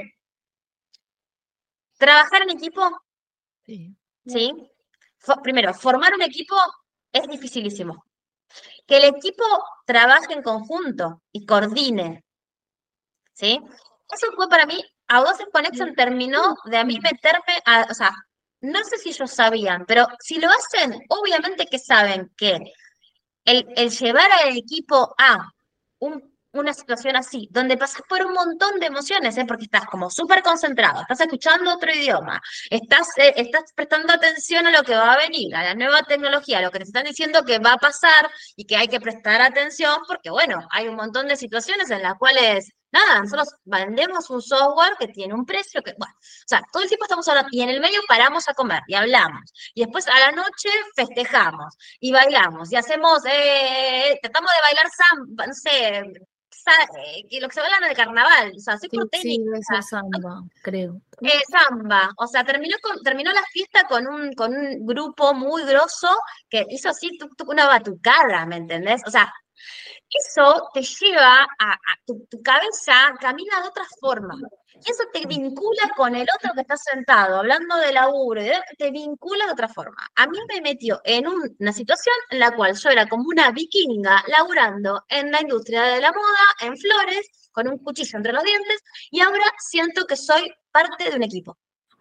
[SPEAKER 3] trabajar en equipo,
[SPEAKER 1] Sí.
[SPEAKER 3] ¿sí? Primero, formar un equipo es dificilísimo. Que el equipo trabaje en conjunto y coordine, ¿sí? Eso fue para mí, Audaces Connection terminó de a mí meterme o sea, no sé si ellos sabían, pero si lo hacen, obviamente que saben que el llevar al equipo a una situación así, donde pasas por un montón de emociones, porque estás como súper concentrado, estás escuchando otro idioma, estás prestando atención a lo que va a venir, a la nueva tecnología, a lo que te están diciendo que va a pasar y que hay que prestar atención, porque bueno, hay un montón de situaciones en las cuales, nada, nosotros vendemos un software que tiene un precio que, bueno, o sea, todo el tiempo estamos hablando, y en el medio paramos a comer y hablamos, y después a la noche festejamos, y bailamos, y hacemos, tratamos de bailar samba, no sé, lo que se baila en el carnaval, o sea, soy
[SPEAKER 1] Sí,
[SPEAKER 3] porteña,
[SPEAKER 1] debe ser samba, creo.
[SPEAKER 3] samba, o sea, terminó la fiesta con un grupo muy grosso que hizo así una batucada, ¿me entendés? O sea, eso te lleva tu cabeza, camina de otra forma. Y eso te vincula con el otro que está sentado, hablando de laburo, te vincula de otra forma. A mí me metió en una situación en la cual yo era como una vikinga laburando en la industria de la moda, en Flores, con un cuchillo entre los dientes, y ahora siento que soy parte de un equipo.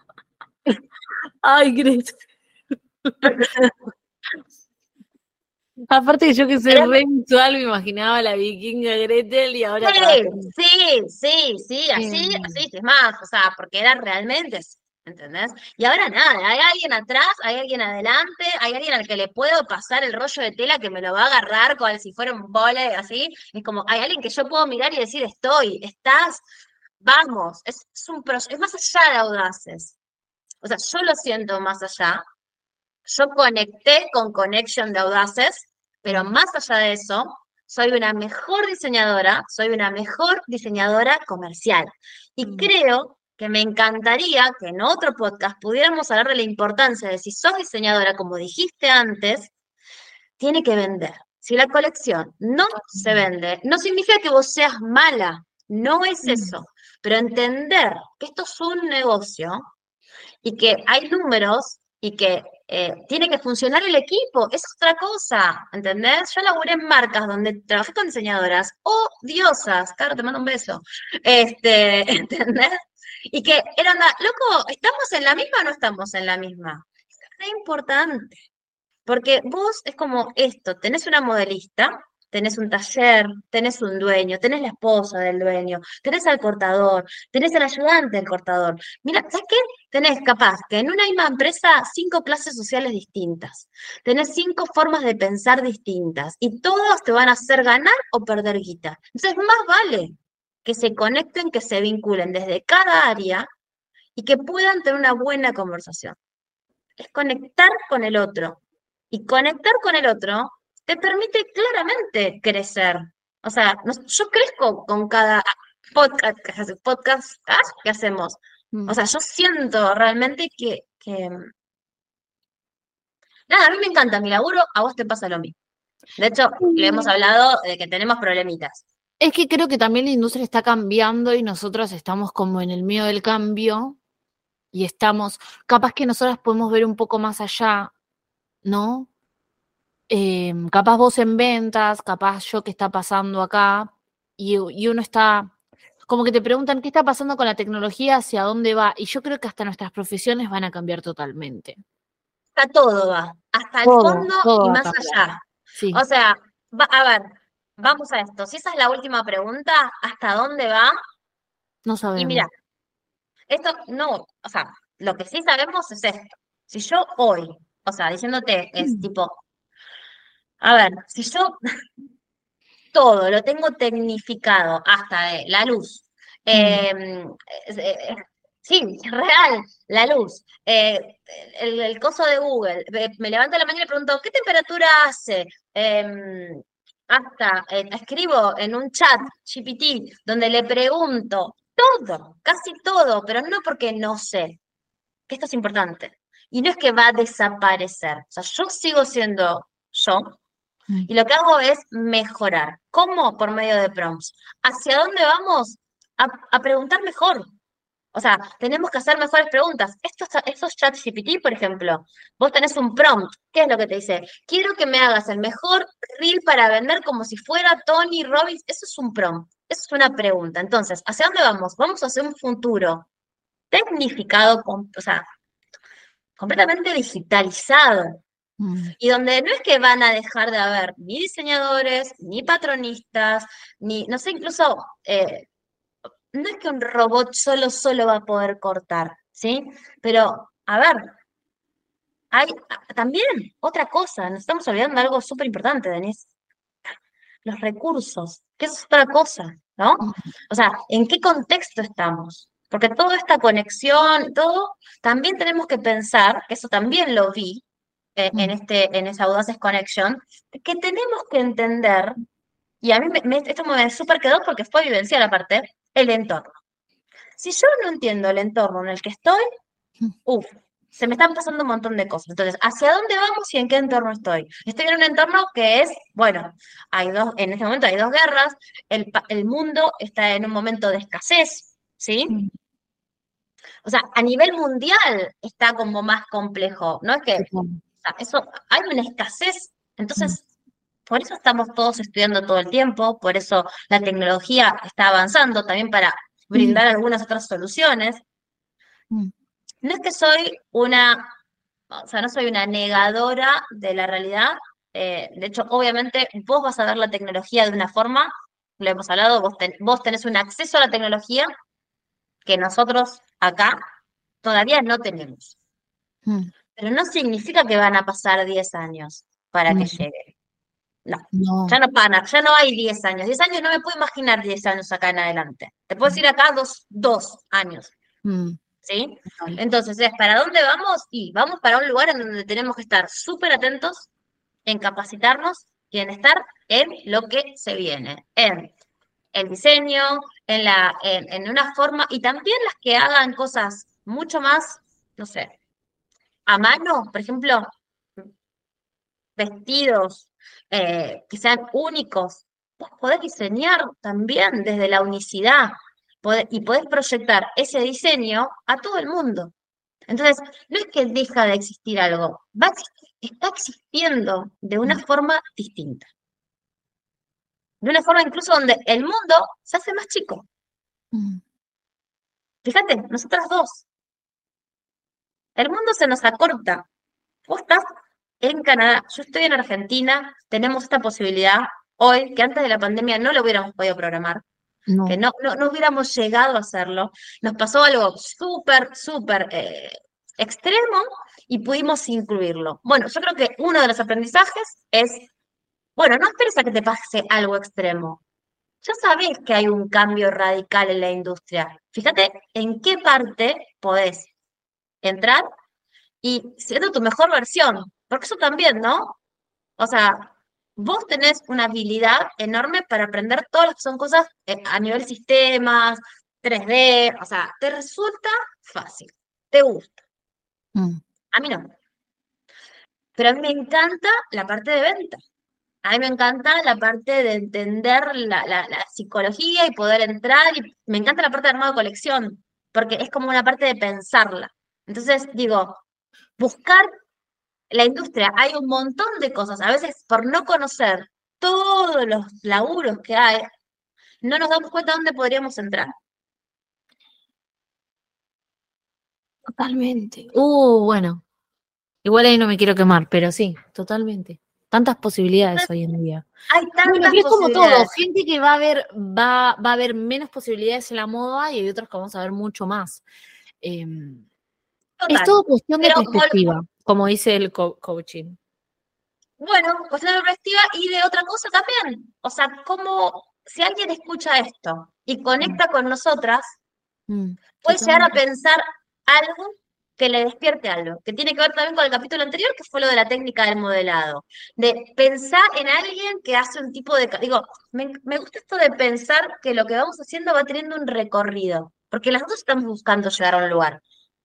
[SPEAKER 1] Ay, Greta. Aparte yo que soy re visual, me imaginaba a la vikinga Gretel y ahora trabajo.
[SPEAKER 3] Sí, así, es más, o sea, porque era realmente así, ¿entendés? Y ahora nada, hay alguien atrás, hay alguien adelante, hay alguien al que le puedo pasar el rollo de tela que me lo va a agarrar como si fuera un vole, así, es como, hay alguien que yo puedo mirar y decir, estás, vamos, es un proceso, es más allá de Audaces, o sea, yo lo siento más allá, yo conecté con Connection de Audaces, pero más allá de eso, soy una mejor diseñadora, soy una mejor diseñadora comercial. Y creo que me encantaría que en otro podcast pudiéramos hablar de la importancia de si sos diseñadora, como dijiste antes, tiene que vender. Si la colección no se vende, no significa que vos seas mala, no es eso, pero entender que esto es un negocio y que hay números y que tiene que funcionar el equipo, es otra cosa, ¿entendés? Yo laburé en marcas donde trabajé con diseñadoras, oh, diosas, Caro, te mando un beso, ¿entendés? Y que eran, loco, ¿estamos en la misma o no estamos en la misma? Es importante, porque vos es como esto, tenés una modelista, tenés un taller, tenés un dueño, tenés la esposa del dueño, tenés al cortador, tenés el ayudante del cortador. Mira, ¿sabes qué? Tenés capaz que en una misma empresa 5 clases sociales distintas, tenés 5 formas de pensar distintas y todos te van a hacer ganar o perder guita. Entonces, más vale que se conecten, que se vinculen desde cada área y que puedan tener una buena conversación. Es conectar con el otro. Y conectar con el otro te permite claramente crecer. O sea, yo crezco con cada podcast que hacemos. O sea, yo siento realmente que nada, a mí me encanta mi laburo, a vos te pasa lo mismo. De hecho, le hemos hablado de que tenemos problemitas.
[SPEAKER 1] Es que creo que también la industria está cambiando y nosotros estamos como en el medio del cambio y estamos, capaz que nosotras podemos ver un poco más allá, ¿no? Capaz vos en ventas, capaz yo qué está pasando acá, y uno está, como que te preguntan qué está pasando con la tecnología, hacia dónde va, y yo creo que hasta nuestras profesiones van a cambiar totalmente.
[SPEAKER 3] Hasta todo va, hasta el
[SPEAKER 1] Todo
[SPEAKER 3] fondo y
[SPEAKER 1] va a
[SPEAKER 3] más
[SPEAKER 1] cambiar.
[SPEAKER 3] allá.
[SPEAKER 1] Sí.
[SPEAKER 3] O sea, a ver, vamos a esto. Si esa es la última pregunta, ¿hasta dónde va?
[SPEAKER 1] No
[SPEAKER 3] Y
[SPEAKER 1] sabemos.
[SPEAKER 3] mira, esto no, o sea, lo que sí sabemos es esto. Si yo hoy, o sea, diciéndote, es
[SPEAKER 1] Mm.
[SPEAKER 3] tipo, a ver, si yo todo lo tengo tecnificado, hasta la luz,
[SPEAKER 1] Mm.
[SPEAKER 3] es- eh, eh, sí, real, la luz, el coso de Google, me levanto a la mañana y pregunto, ¿qué temperatura hace? Hasta escribo en un chat GPT donde le pregunto todo, casi todo, pero no porque no sé, que esto es importante. Y no es que va a desaparecer. O sea, yo sigo siendo yo
[SPEAKER 1] Mm.
[SPEAKER 3] y lo que hago es mejorar. ¿Cómo? Por medio de prompts. ¿Hacia dónde vamos? A preguntar mejor. O sea, tenemos que hacer mejores preguntas. Estos chats GPT, por ejemplo, vos tenés un prompt. ¿Qué es lo que te dice? Quiero que me hagas el mejor reel para vender como si fuera Tony Robbins. Eso es un prompt. Eso es una pregunta. Entonces, ¿hacia dónde vamos? Vamos hacia un futuro tecnificado, o sea, completamente digitalizado.
[SPEAKER 1] Mm.
[SPEAKER 3] Y donde no es que van a dejar de haber ni diseñadores, ni patronistas, ni, no sé, incluso, no es que un robot solo va a poder cortar, ¿sí? Pero, a ver, hay también otra cosa, nos estamos olvidando de algo súper importante, Denise, los recursos, que eso es otra cosa, ¿no?
[SPEAKER 1] Mm.
[SPEAKER 3] O sea, ¿en qué contexto estamos? Porque toda esta conexión, todo, también tenemos que pensar, que eso también lo vi,
[SPEAKER 1] Mm.
[SPEAKER 3] en esa Audaces Connection, que tenemos que entender, y a mí esto me súper quedó porque fue vivencial aparte, el entorno. Si yo no entiendo el entorno en el que estoy,
[SPEAKER 1] Mm.
[SPEAKER 3] uff, se me están pasando un montón de cosas. Entonces, ¿hacia dónde vamos y en qué entorno estoy? Estoy en un entorno que es, bueno, en este momento hay dos guerras, el mundo está en un momento de escasez, ¿sí?
[SPEAKER 1] Mm.
[SPEAKER 3] O sea, a nivel mundial está como más complejo, ¿no? Es que,
[SPEAKER 1] Total.
[SPEAKER 3] o sea, eso, hay una escasez,
[SPEAKER 1] Mm.
[SPEAKER 3] entonces, por eso estamos todos estudiando todo el tiempo, por eso la tecnología está avanzando también para
[SPEAKER 1] Mm.
[SPEAKER 3] brindar algunas otras soluciones.
[SPEAKER 1] Mm.
[SPEAKER 3] No es que soy una, o sea, no soy una negadora de la realidad. De hecho, obviamente, vos vas a ver la tecnología de una forma, lo hemos hablado, vos tenés un acceso a la tecnología que nosotros acá todavía no tenemos.
[SPEAKER 1] Mm.
[SPEAKER 3] Pero no significa que van a pasar 10 años para que
[SPEAKER 1] No,
[SPEAKER 3] llegue. No,
[SPEAKER 1] no.
[SPEAKER 3] ya no hay 10 años. 10 años no me puedo imaginar 10 años acá en adelante. Te puedo decir acá dos años,
[SPEAKER 1] Mm.
[SPEAKER 3] ¿sí?
[SPEAKER 1] Total.
[SPEAKER 3] Entonces, ¿para dónde vamos? Y vamos para un lugar en donde tenemos que estar súper atentos en capacitarnos y en estar en lo que se viene, en el diseño, en una forma, y también las que hagan cosas mucho más, no sé, a mano, por ejemplo, vestidos que sean únicos. Vos podés diseñar también desde la unicidad y podés proyectar ese diseño a todo el mundo. Entonces, no es que deja de existir algo, está existiendo de una
[SPEAKER 1] Mm.
[SPEAKER 3] forma distinta, de una forma incluso donde el mundo se hace más chico.
[SPEAKER 1] Mm.
[SPEAKER 3] Fíjate, nosotras dos, el mundo se nos acorta. Vos estás en Canadá, yo estoy en Argentina, tenemos esta posibilidad hoy, que antes de la pandemia no lo hubiéramos podido programar, que
[SPEAKER 1] No.
[SPEAKER 3] no hubiéramos llegado a hacerlo. Nos pasó algo súper extremo y pudimos incluirlo. Bueno, yo creo que uno de los aprendizajes es, bueno, no esperes a que te pase algo extremo. Ya sabés que hay un cambio radical en la industria. Fíjate en qué parte podés entrar y siendo tu mejor versión, porque eso también, ¿no? O sea, vos tenés una habilidad enorme para aprender todas las que son cosas a nivel sistemas, 3D, o sea, te resulta fácil, te gusta.
[SPEAKER 1] Mm.
[SPEAKER 3] A mí no, pero a mí me encanta la parte de venta. A mí me encanta la parte de entender la psicología y poder entrar, y me encanta la parte de armado de colección, porque es como una parte de pensarla. Entonces, digo, buscar la industria, hay un montón de cosas. A veces por no conocer todos los laburos que hay, no nos damos cuenta dónde podríamos entrar.
[SPEAKER 1] Totalmente. Bueno. Igual ahí no me quiero quemar, pero sí, totalmente. Tantas posibilidades hoy en día.
[SPEAKER 3] Hay
[SPEAKER 1] Bueno,
[SPEAKER 3] tantas
[SPEAKER 1] pero es como todo,
[SPEAKER 3] posibilidades.
[SPEAKER 1] gente que va a ver menos posibilidades en la moda y hay otros que vamos a ver mucho más. Es
[SPEAKER 3] Total.
[SPEAKER 1] todo cuestión de
[SPEAKER 3] Pero
[SPEAKER 1] perspectiva, como dice el coaching.
[SPEAKER 3] bueno, cuestión de perspectiva y de otra cosa también. O sea, como si alguien escucha esto y conecta con nosotras, puede llegar a
[SPEAKER 1] Totalmente.
[SPEAKER 3] pensar algo que le despierte algo, que tiene que ver también con el capítulo anterior, que fue lo de la técnica del modelado, de pensar en alguien que hace un tipo de... Digo, me gusta esto de pensar que lo que vamos haciendo va teniendo un recorrido, porque las dos estamos buscando llegar a un lugar.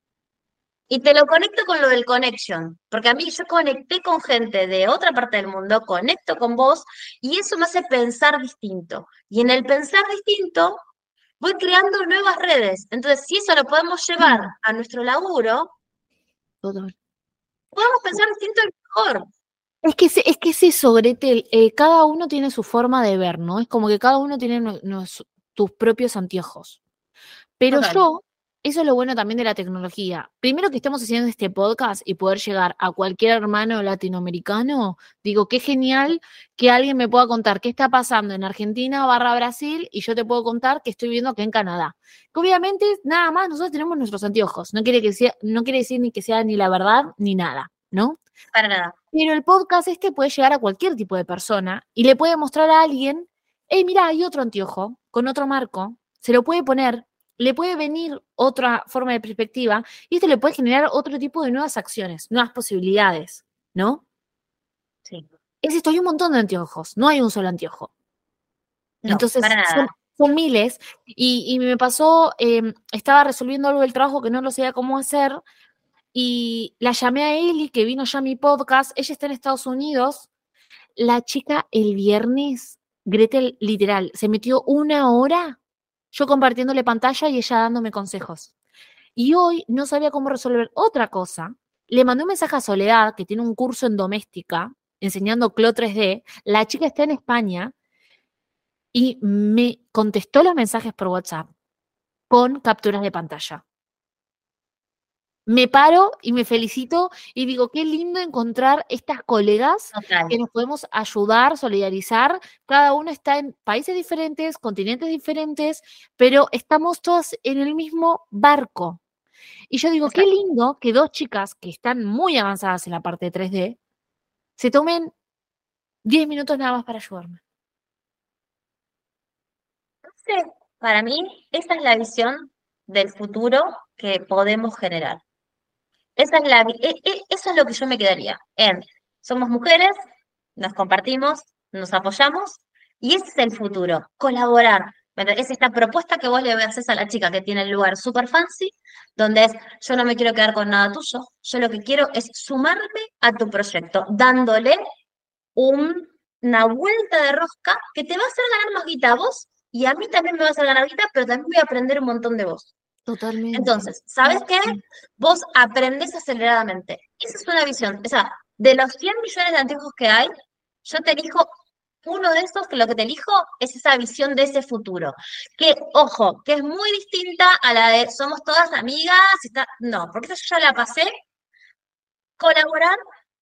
[SPEAKER 3] Y te lo conecto con lo del connection, porque a mí yo conecté con gente de otra parte del mundo, conecto con vos, y eso me hace pensar distinto. Y en el pensar distinto, voy creando nuevas redes. Entonces, si eso lo podemos llevar a nuestro laburo,
[SPEAKER 1] Total.
[SPEAKER 3] podemos pensar distinto y mejor.
[SPEAKER 1] Es que es eso, Gretel, cada uno tiene su forma de ver, ¿no? Es como que cada uno tiene tus propios anteojos. Pero
[SPEAKER 3] Total.
[SPEAKER 1] eso es lo bueno también de la tecnología. Primero que estamos haciendo este podcast y poder llegar a cualquier hermano latinoamericano, digo, qué genial que alguien me pueda contar qué está pasando en Argentina barra Brasil y yo te puedo contar que estoy viviendo acá en Canadá. Que obviamente nada más nosotros tenemos nuestros anteojos, no quiere decir ni que sea ni la verdad ni nada, ¿no?
[SPEAKER 3] Para nada.
[SPEAKER 1] Pero el podcast este puede llegar a cualquier tipo de persona y le puede mostrar a alguien, hey, mira, hay otro anteojo con otro marco, se lo puede poner, le puede venir otra forma de perspectiva y esto le puede generar otro tipo de nuevas acciones, nuevas posibilidades, ¿no?
[SPEAKER 3] Sí.
[SPEAKER 1] Es esto, hay un montón de anteojos, no hay un solo anteojo.
[SPEAKER 3] No, para
[SPEAKER 1] Entonces,
[SPEAKER 3] nada.
[SPEAKER 1] son miles y me pasó, estaba resolviendo algo del trabajo que no lo sabía cómo hacer y la llamé a Eli, que vino ya a mi podcast, ella está en Estados Unidos. La chica el viernes, Gretel, literal, se metió 1 hora yo compartiéndole pantalla y ella dándome consejos. Y hoy no sabía cómo resolver otra cosa. Le mandé un mensaje a Soledad, que tiene un curso en doméstica, enseñando CLO 3D. La chica está en España y me contestó los mensajes por WhatsApp con capturas de pantalla. Me paro y me felicito y digo, qué lindo encontrar estas colegas
[SPEAKER 3] Total.
[SPEAKER 1] que nos podemos ayudar, solidarizar. Cada uno está en países diferentes, continentes diferentes, pero estamos todas en el mismo barco. Y yo digo, qué
[SPEAKER 3] Exacto.
[SPEAKER 1] lindo que dos chicas que están muy avanzadas en la parte de 3D se tomen 10 minutos nada más para ayudarme.
[SPEAKER 3] Entonces, para mí, esa es la visión del futuro que podemos generar. Esa es eso es lo que yo me quedaría. Somos mujeres, nos compartimos, nos apoyamos, y ese es el futuro, colaborar. ¿Me entendés? Es esta propuesta que vos le haces a la chica que tiene el lugar super fancy, donde es, yo no me quiero quedar con nada tuyo, yo lo que quiero es sumarme a tu proyecto, dándole una vuelta de rosca que te va a hacer ganar más guita a vos, y a mí también me va a hacer ganar guita, pero también voy a aprender un montón de vos.
[SPEAKER 1] Totalmente.
[SPEAKER 3] Entonces, ¿sabes qué? Vos aprendés aceleradamente. Esa es una visión. O sea, de los 100 millones de anteojos que hay, yo te elijo uno de esos, que lo que te elijo es esa visión de ese futuro. Que, ojo, que es muy distinta a la de somos todas amigas. No, porque esa yo ya la pasé. Colaborar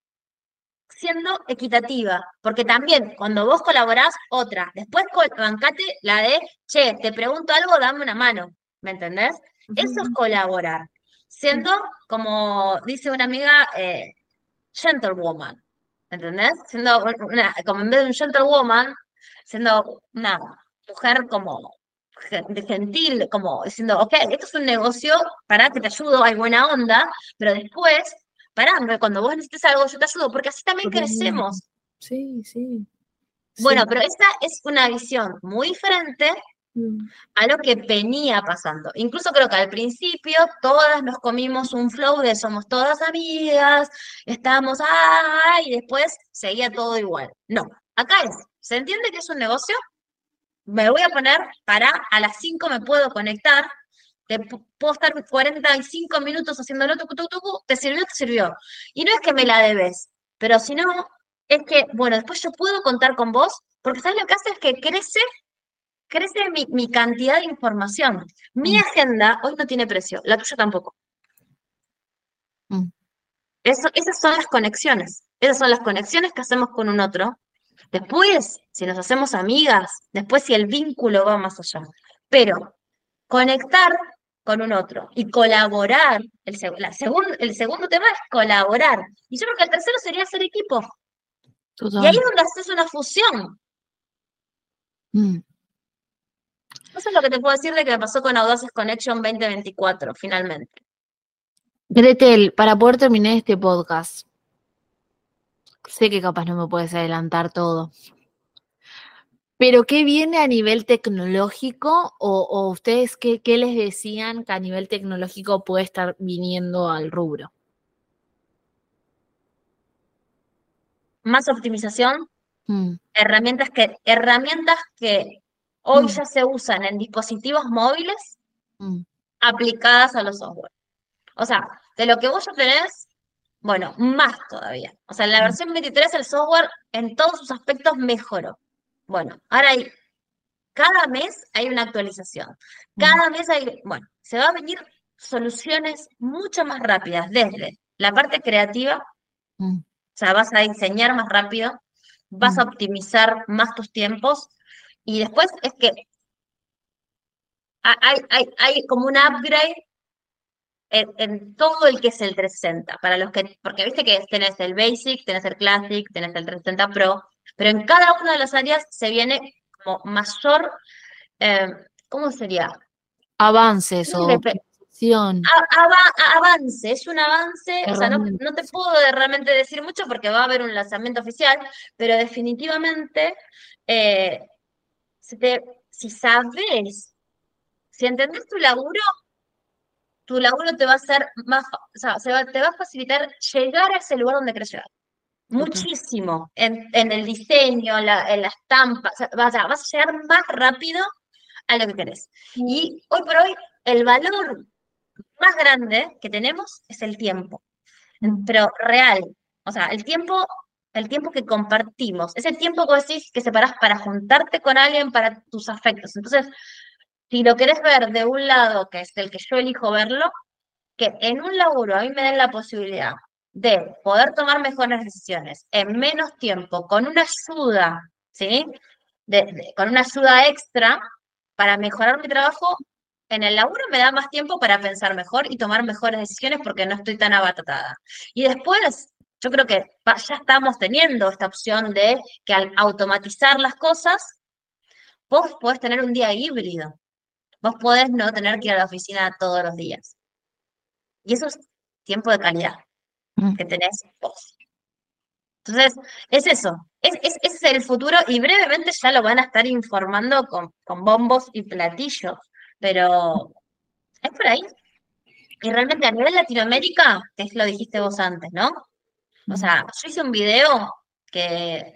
[SPEAKER 3] siendo equitativa, porque también cuando vos colaborás, otra. Después bancate la de, che, te pregunto algo, dame una mano. ¿Me entendés? Eso es colaborar. Siendo, como dice una amiga, gentlewoman. ¿Entendés? Siendo como en vez de un gentlewoman, siendo una mujer como gentil, como diciendo, ok, esto es un negocio, para que te ayudo, hay buena onda, pero después, pará, cuando vos necesites algo, yo te ayudo, porque así también
[SPEAKER 1] Totalmente.
[SPEAKER 3] crecemos.
[SPEAKER 1] Sí, sí,
[SPEAKER 3] Bueno,
[SPEAKER 1] sí.
[SPEAKER 3] pero esa es una visión muy diferente a lo que venía pasando. Incluso creo que al principio todas nos comimos un flow de somos todas amigas, estamos, y después seguía todo igual. No, acá ¿se entiende que es un negocio? Me voy a poner a las 5 me puedo conectar, puedo estar 45 minutos haciéndolo, te sirvió, te sirvió. Y no es que me la debes, pero si no, es que, bueno, después yo puedo contar con vos, porque ¿sabes lo que hace? Es que crece mi cantidad de información. Mi agenda hoy no tiene precio, la tuya tampoco.
[SPEAKER 1] Mm.
[SPEAKER 3] Esas son las conexiones. Esas son las conexiones que hacemos con un otro. Después, si nos hacemos amigas, después si el vínculo va más allá. Pero conectar con un otro y colaborar, el segundo tema es colaborar. Y yo creo que el tercero sería hacer equipo. Y ahí es
[SPEAKER 1] Total.
[SPEAKER 3] donde haces una fusión.
[SPEAKER 1] Mm.
[SPEAKER 3] Eso es lo que te puedo decir de que me pasó con Audaces Connection 2024, finalmente.
[SPEAKER 1] Gretel, para poder terminar este podcast, sé que capaz no me puedes adelantar todo, pero ¿qué viene a nivel tecnológico o ustedes qué les decían que a nivel tecnológico puede estar viniendo al rubro?
[SPEAKER 3] Más optimización,
[SPEAKER 1] Mm,
[SPEAKER 3] herramientas que hoy
[SPEAKER 1] mm,
[SPEAKER 3] ya se usan en dispositivos móviles
[SPEAKER 1] mm,
[SPEAKER 3] aplicadas a los software. O sea, de lo que vos ya tenés, bueno, más todavía. O sea, en la
[SPEAKER 1] mm,
[SPEAKER 3] versión 23 el software en todos sus aspectos mejoró. Bueno, ahora cada mes hay una actualización.
[SPEAKER 1] mm,
[SPEAKER 3] Cada mes hay, bueno, se va a venir soluciones mucho más rápidas desde la parte creativa,
[SPEAKER 1] mm,
[SPEAKER 3] o sea, vas a diseñar más rápido, vas a
[SPEAKER 1] mm,
[SPEAKER 3] optimizar más tus tiempos y después es que hay como un upgrade en todo el que es el 360, para los que, porque viste que tenés el Basic, tenés el Classic, tenés el 360 Pro, pero en cada una de las áreas se viene como mayor, eh, ¿cómo sería?
[SPEAKER 1] Avances o optimización,
[SPEAKER 3] Avance, es un avance, o sea, no te
[SPEAKER 1] herramientas.
[SPEAKER 3] puedo realmente decir mucho porque va a haber un lanzamiento oficial, pero definitivamente, eh, si sabes, si entendés tu laburo te va a hacer más, o sea, te va a facilitar llegar a ese lugar donde querés llegar.
[SPEAKER 1] Total.
[SPEAKER 3] Muchísimo, en el diseño, en la estampa, o sea, vas a llegar más rápido a lo que querés. Y hoy por hoy, el valor más grande que tenemos es el tiempo,
[SPEAKER 1] Mm,
[SPEAKER 3] pero real. O sea, el tiempo que compartimos, ese tiempo que vos decís que separás para juntarte con alguien para tus afectos. Entonces, si lo querés ver de un lado, que es el que yo elijo verlo, que en un laburo a mí me den la posibilidad de poder tomar mejores decisiones en menos tiempo, con una ayuda, ¿sí? Con una ayuda extra para mejorar mi trabajo, en el laburo me da más tiempo para pensar mejor y tomar mejores decisiones porque no estoy tan abatatada. Y después, yo creo que ya estamos teniendo esta opción de que al automatizar las cosas, vos podés tener un día híbrido. Vos podés no tener que ir a la oficina todos los días. Y eso es tiempo de calidad
[SPEAKER 1] mm.
[SPEAKER 3] que tenés vos. Entonces, es eso. Ese es el futuro y brevemente ya lo van a estar informando con bombos y platillos. Pero es por ahí. Y realmente a nivel Latinoamérica, que es lo dijiste vos antes, ¿no? O
[SPEAKER 1] Mm,
[SPEAKER 3] sea, yo hice un video que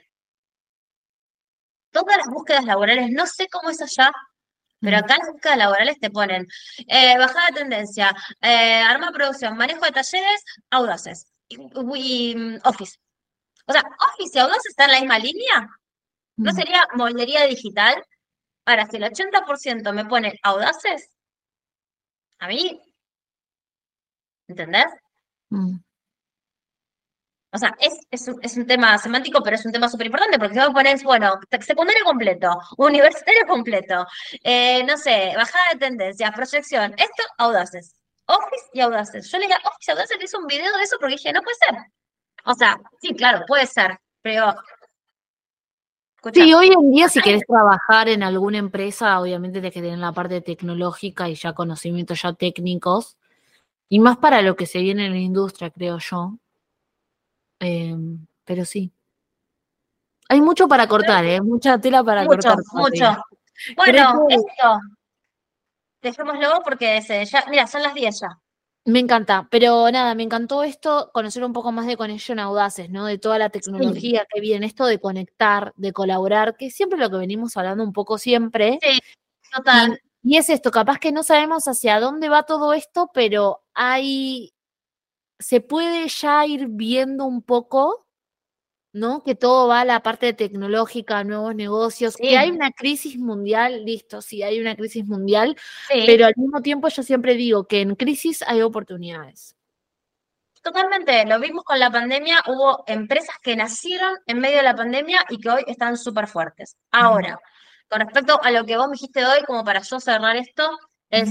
[SPEAKER 3] todas las búsquedas laborales, no sé cómo es allá, pero
[SPEAKER 1] mm,
[SPEAKER 3] acá las búsquedas laborales te ponen bajada de tendencia, arma de producción, manejo de talleres, audaces y Office. O sea, Office y Audaces están en la misma línea. ¿No
[SPEAKER 1] mm,
[SPEAKER 3] sería moldería digital? Ahora, si el 80% me pone audaces, a mí, ¿entendés?
[SPEAKER 1] mm.
[SPEAKER 3] O sea, es un tema semántico, pero es un tema súper importante, porque si vos pones, bueno, secundario completo, universitario completo, no sé, bajada de tendencias, proyección, esto, audaces. Office y audaces. Yo le dije, Office y audaces, le hice un video de eso porque dije, no puede ser. O sea, sí, claro, puede ser, pero, escucha,
[SPEAKER 1] Sí, hoy en día si
[SPEAKER 3] acá
[SPEAKER 1] querés trabajar en alguna empresa, obviamente tenés que tener la parte tecnológica y ya conocimientos ya técnicos, y más para lo que se viene en la industria, creo yo. Eh, pero sí, hay mucho para cortar, mucha tela para
[SPEAKER 3] mucho,
[SPEAKER 1] cortar
[SPEAKER 3] mucho.
[SPEAKER 1] todavía.
[SPEAKER 3] Bueno,
[SPEAKER 1] Gretel,
[SPEAKER 3] esto, dejémoslo porque ya, mira, son las 10 ya.
[SPEAKER 1] me encanta, pero nada, me encantó esto, conocer un poco más de Connection Audaces, ¿no? De toda la
[SPEAKER 3] Sí,
[SPEAKER 1] tecnología que viene, esto de conectar, de colaborar, que siempre lo que venimos hablando un poco siempre.
[SPEAKER 3] sí,
[SPEAKER 1] Y,
[SPEAKER 3] total.
[SPEAKER 1] y es esto, capaz que no sabemos hacia dónde va todo esto, pero se puede ya ir viendo un poco, ¿no? Que todo va a la parte tecnológica, nuevos negocios, que hay
[SPEAKER 3] Sí,
[SPEAKER 1] una crisis mundial, listo, sí, hay una crisis mundial,
[SPEAKER 3] sí.
[SPEAKER 1] pero al mismo tiempo yo siempre digo que en crisis hay oportunidades.
[SPEAKER 3] totalmente, lo vimos con la pandemia, hubo empresas que nacieron en medio de la pandemia y que hoy están súper fuertes. Ahora, con respecto a lo que vos me dijiste hoy, como para yo cerrar esto, es,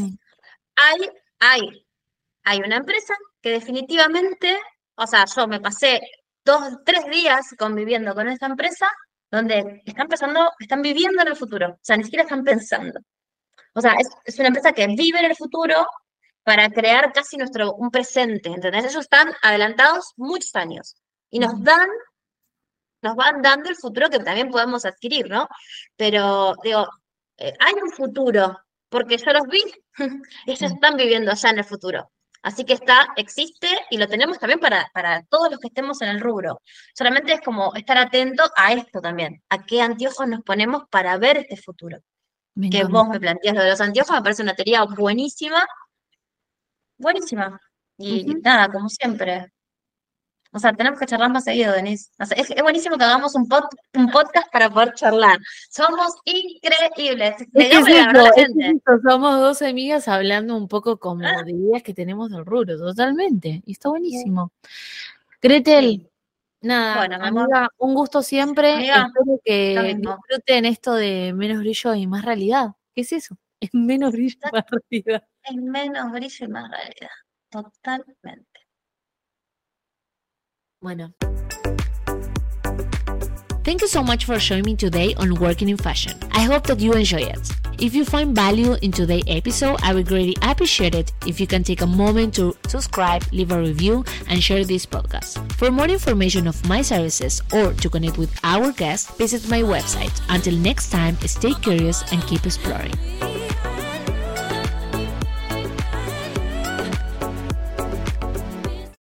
[SPEAKER 3] hay una empresa que definitivamente, o sea, yo me pasé 3 días conviviendo con esta empresa donde están viviendo en el futuro, o sea, ni siquiera están pensando. O sea, es una empresa que vive en el futuro para crear casi un presente, ¿entendés? Ellos están adelantados muchos años y nos van dando el futuro que también podemos adquirir, ¿no? Pero, digo, hay un futuro, porque yo los vi, ellos están viviendo allá en el futuro. Así que existe y lo tenemos también para todos los que estemos en el rubro. Solamente es como estar atento a esto también, a qué anteojos nos ponemos para ver este futuro. Que vos me planteas lo de los anteojos, me parece una teoría buenísima. Buenísima. Y nada, como siempre. O sea, tenemos que charlar más seguido, Denise. O sea, es buenísimo que hagamos un podcast para poder charlar. Somos increíbles.
[SPEAKER 1] Somos 2 amigas hablando un poco como de ideas que tenemos del rubro, totalmente. Y está buenísimo. Gretel, nada,
[SPEAKER 3] bueno,
[SPEAKER 1] amiga, un gusto siempre. Amiga, espero que disfruten esto de menos brillo y más realidad. ¿Qué es eso? Es menos brillo y más realidad.
[SPEAKER 3] Es menos brillo y más realidad. Totalmente.
[SPEAKER 1] Bueno. Thank you so much for joining me today on Working in Fashion. I hope that you enjoy it. If you find value in today's episode, I would greatly appreciate it if you can take a moment to subscribe, leave a review, and share this podcast. For more information of my services or to connect with our guests, visit my website. Until next time, stay curious and keep exploring.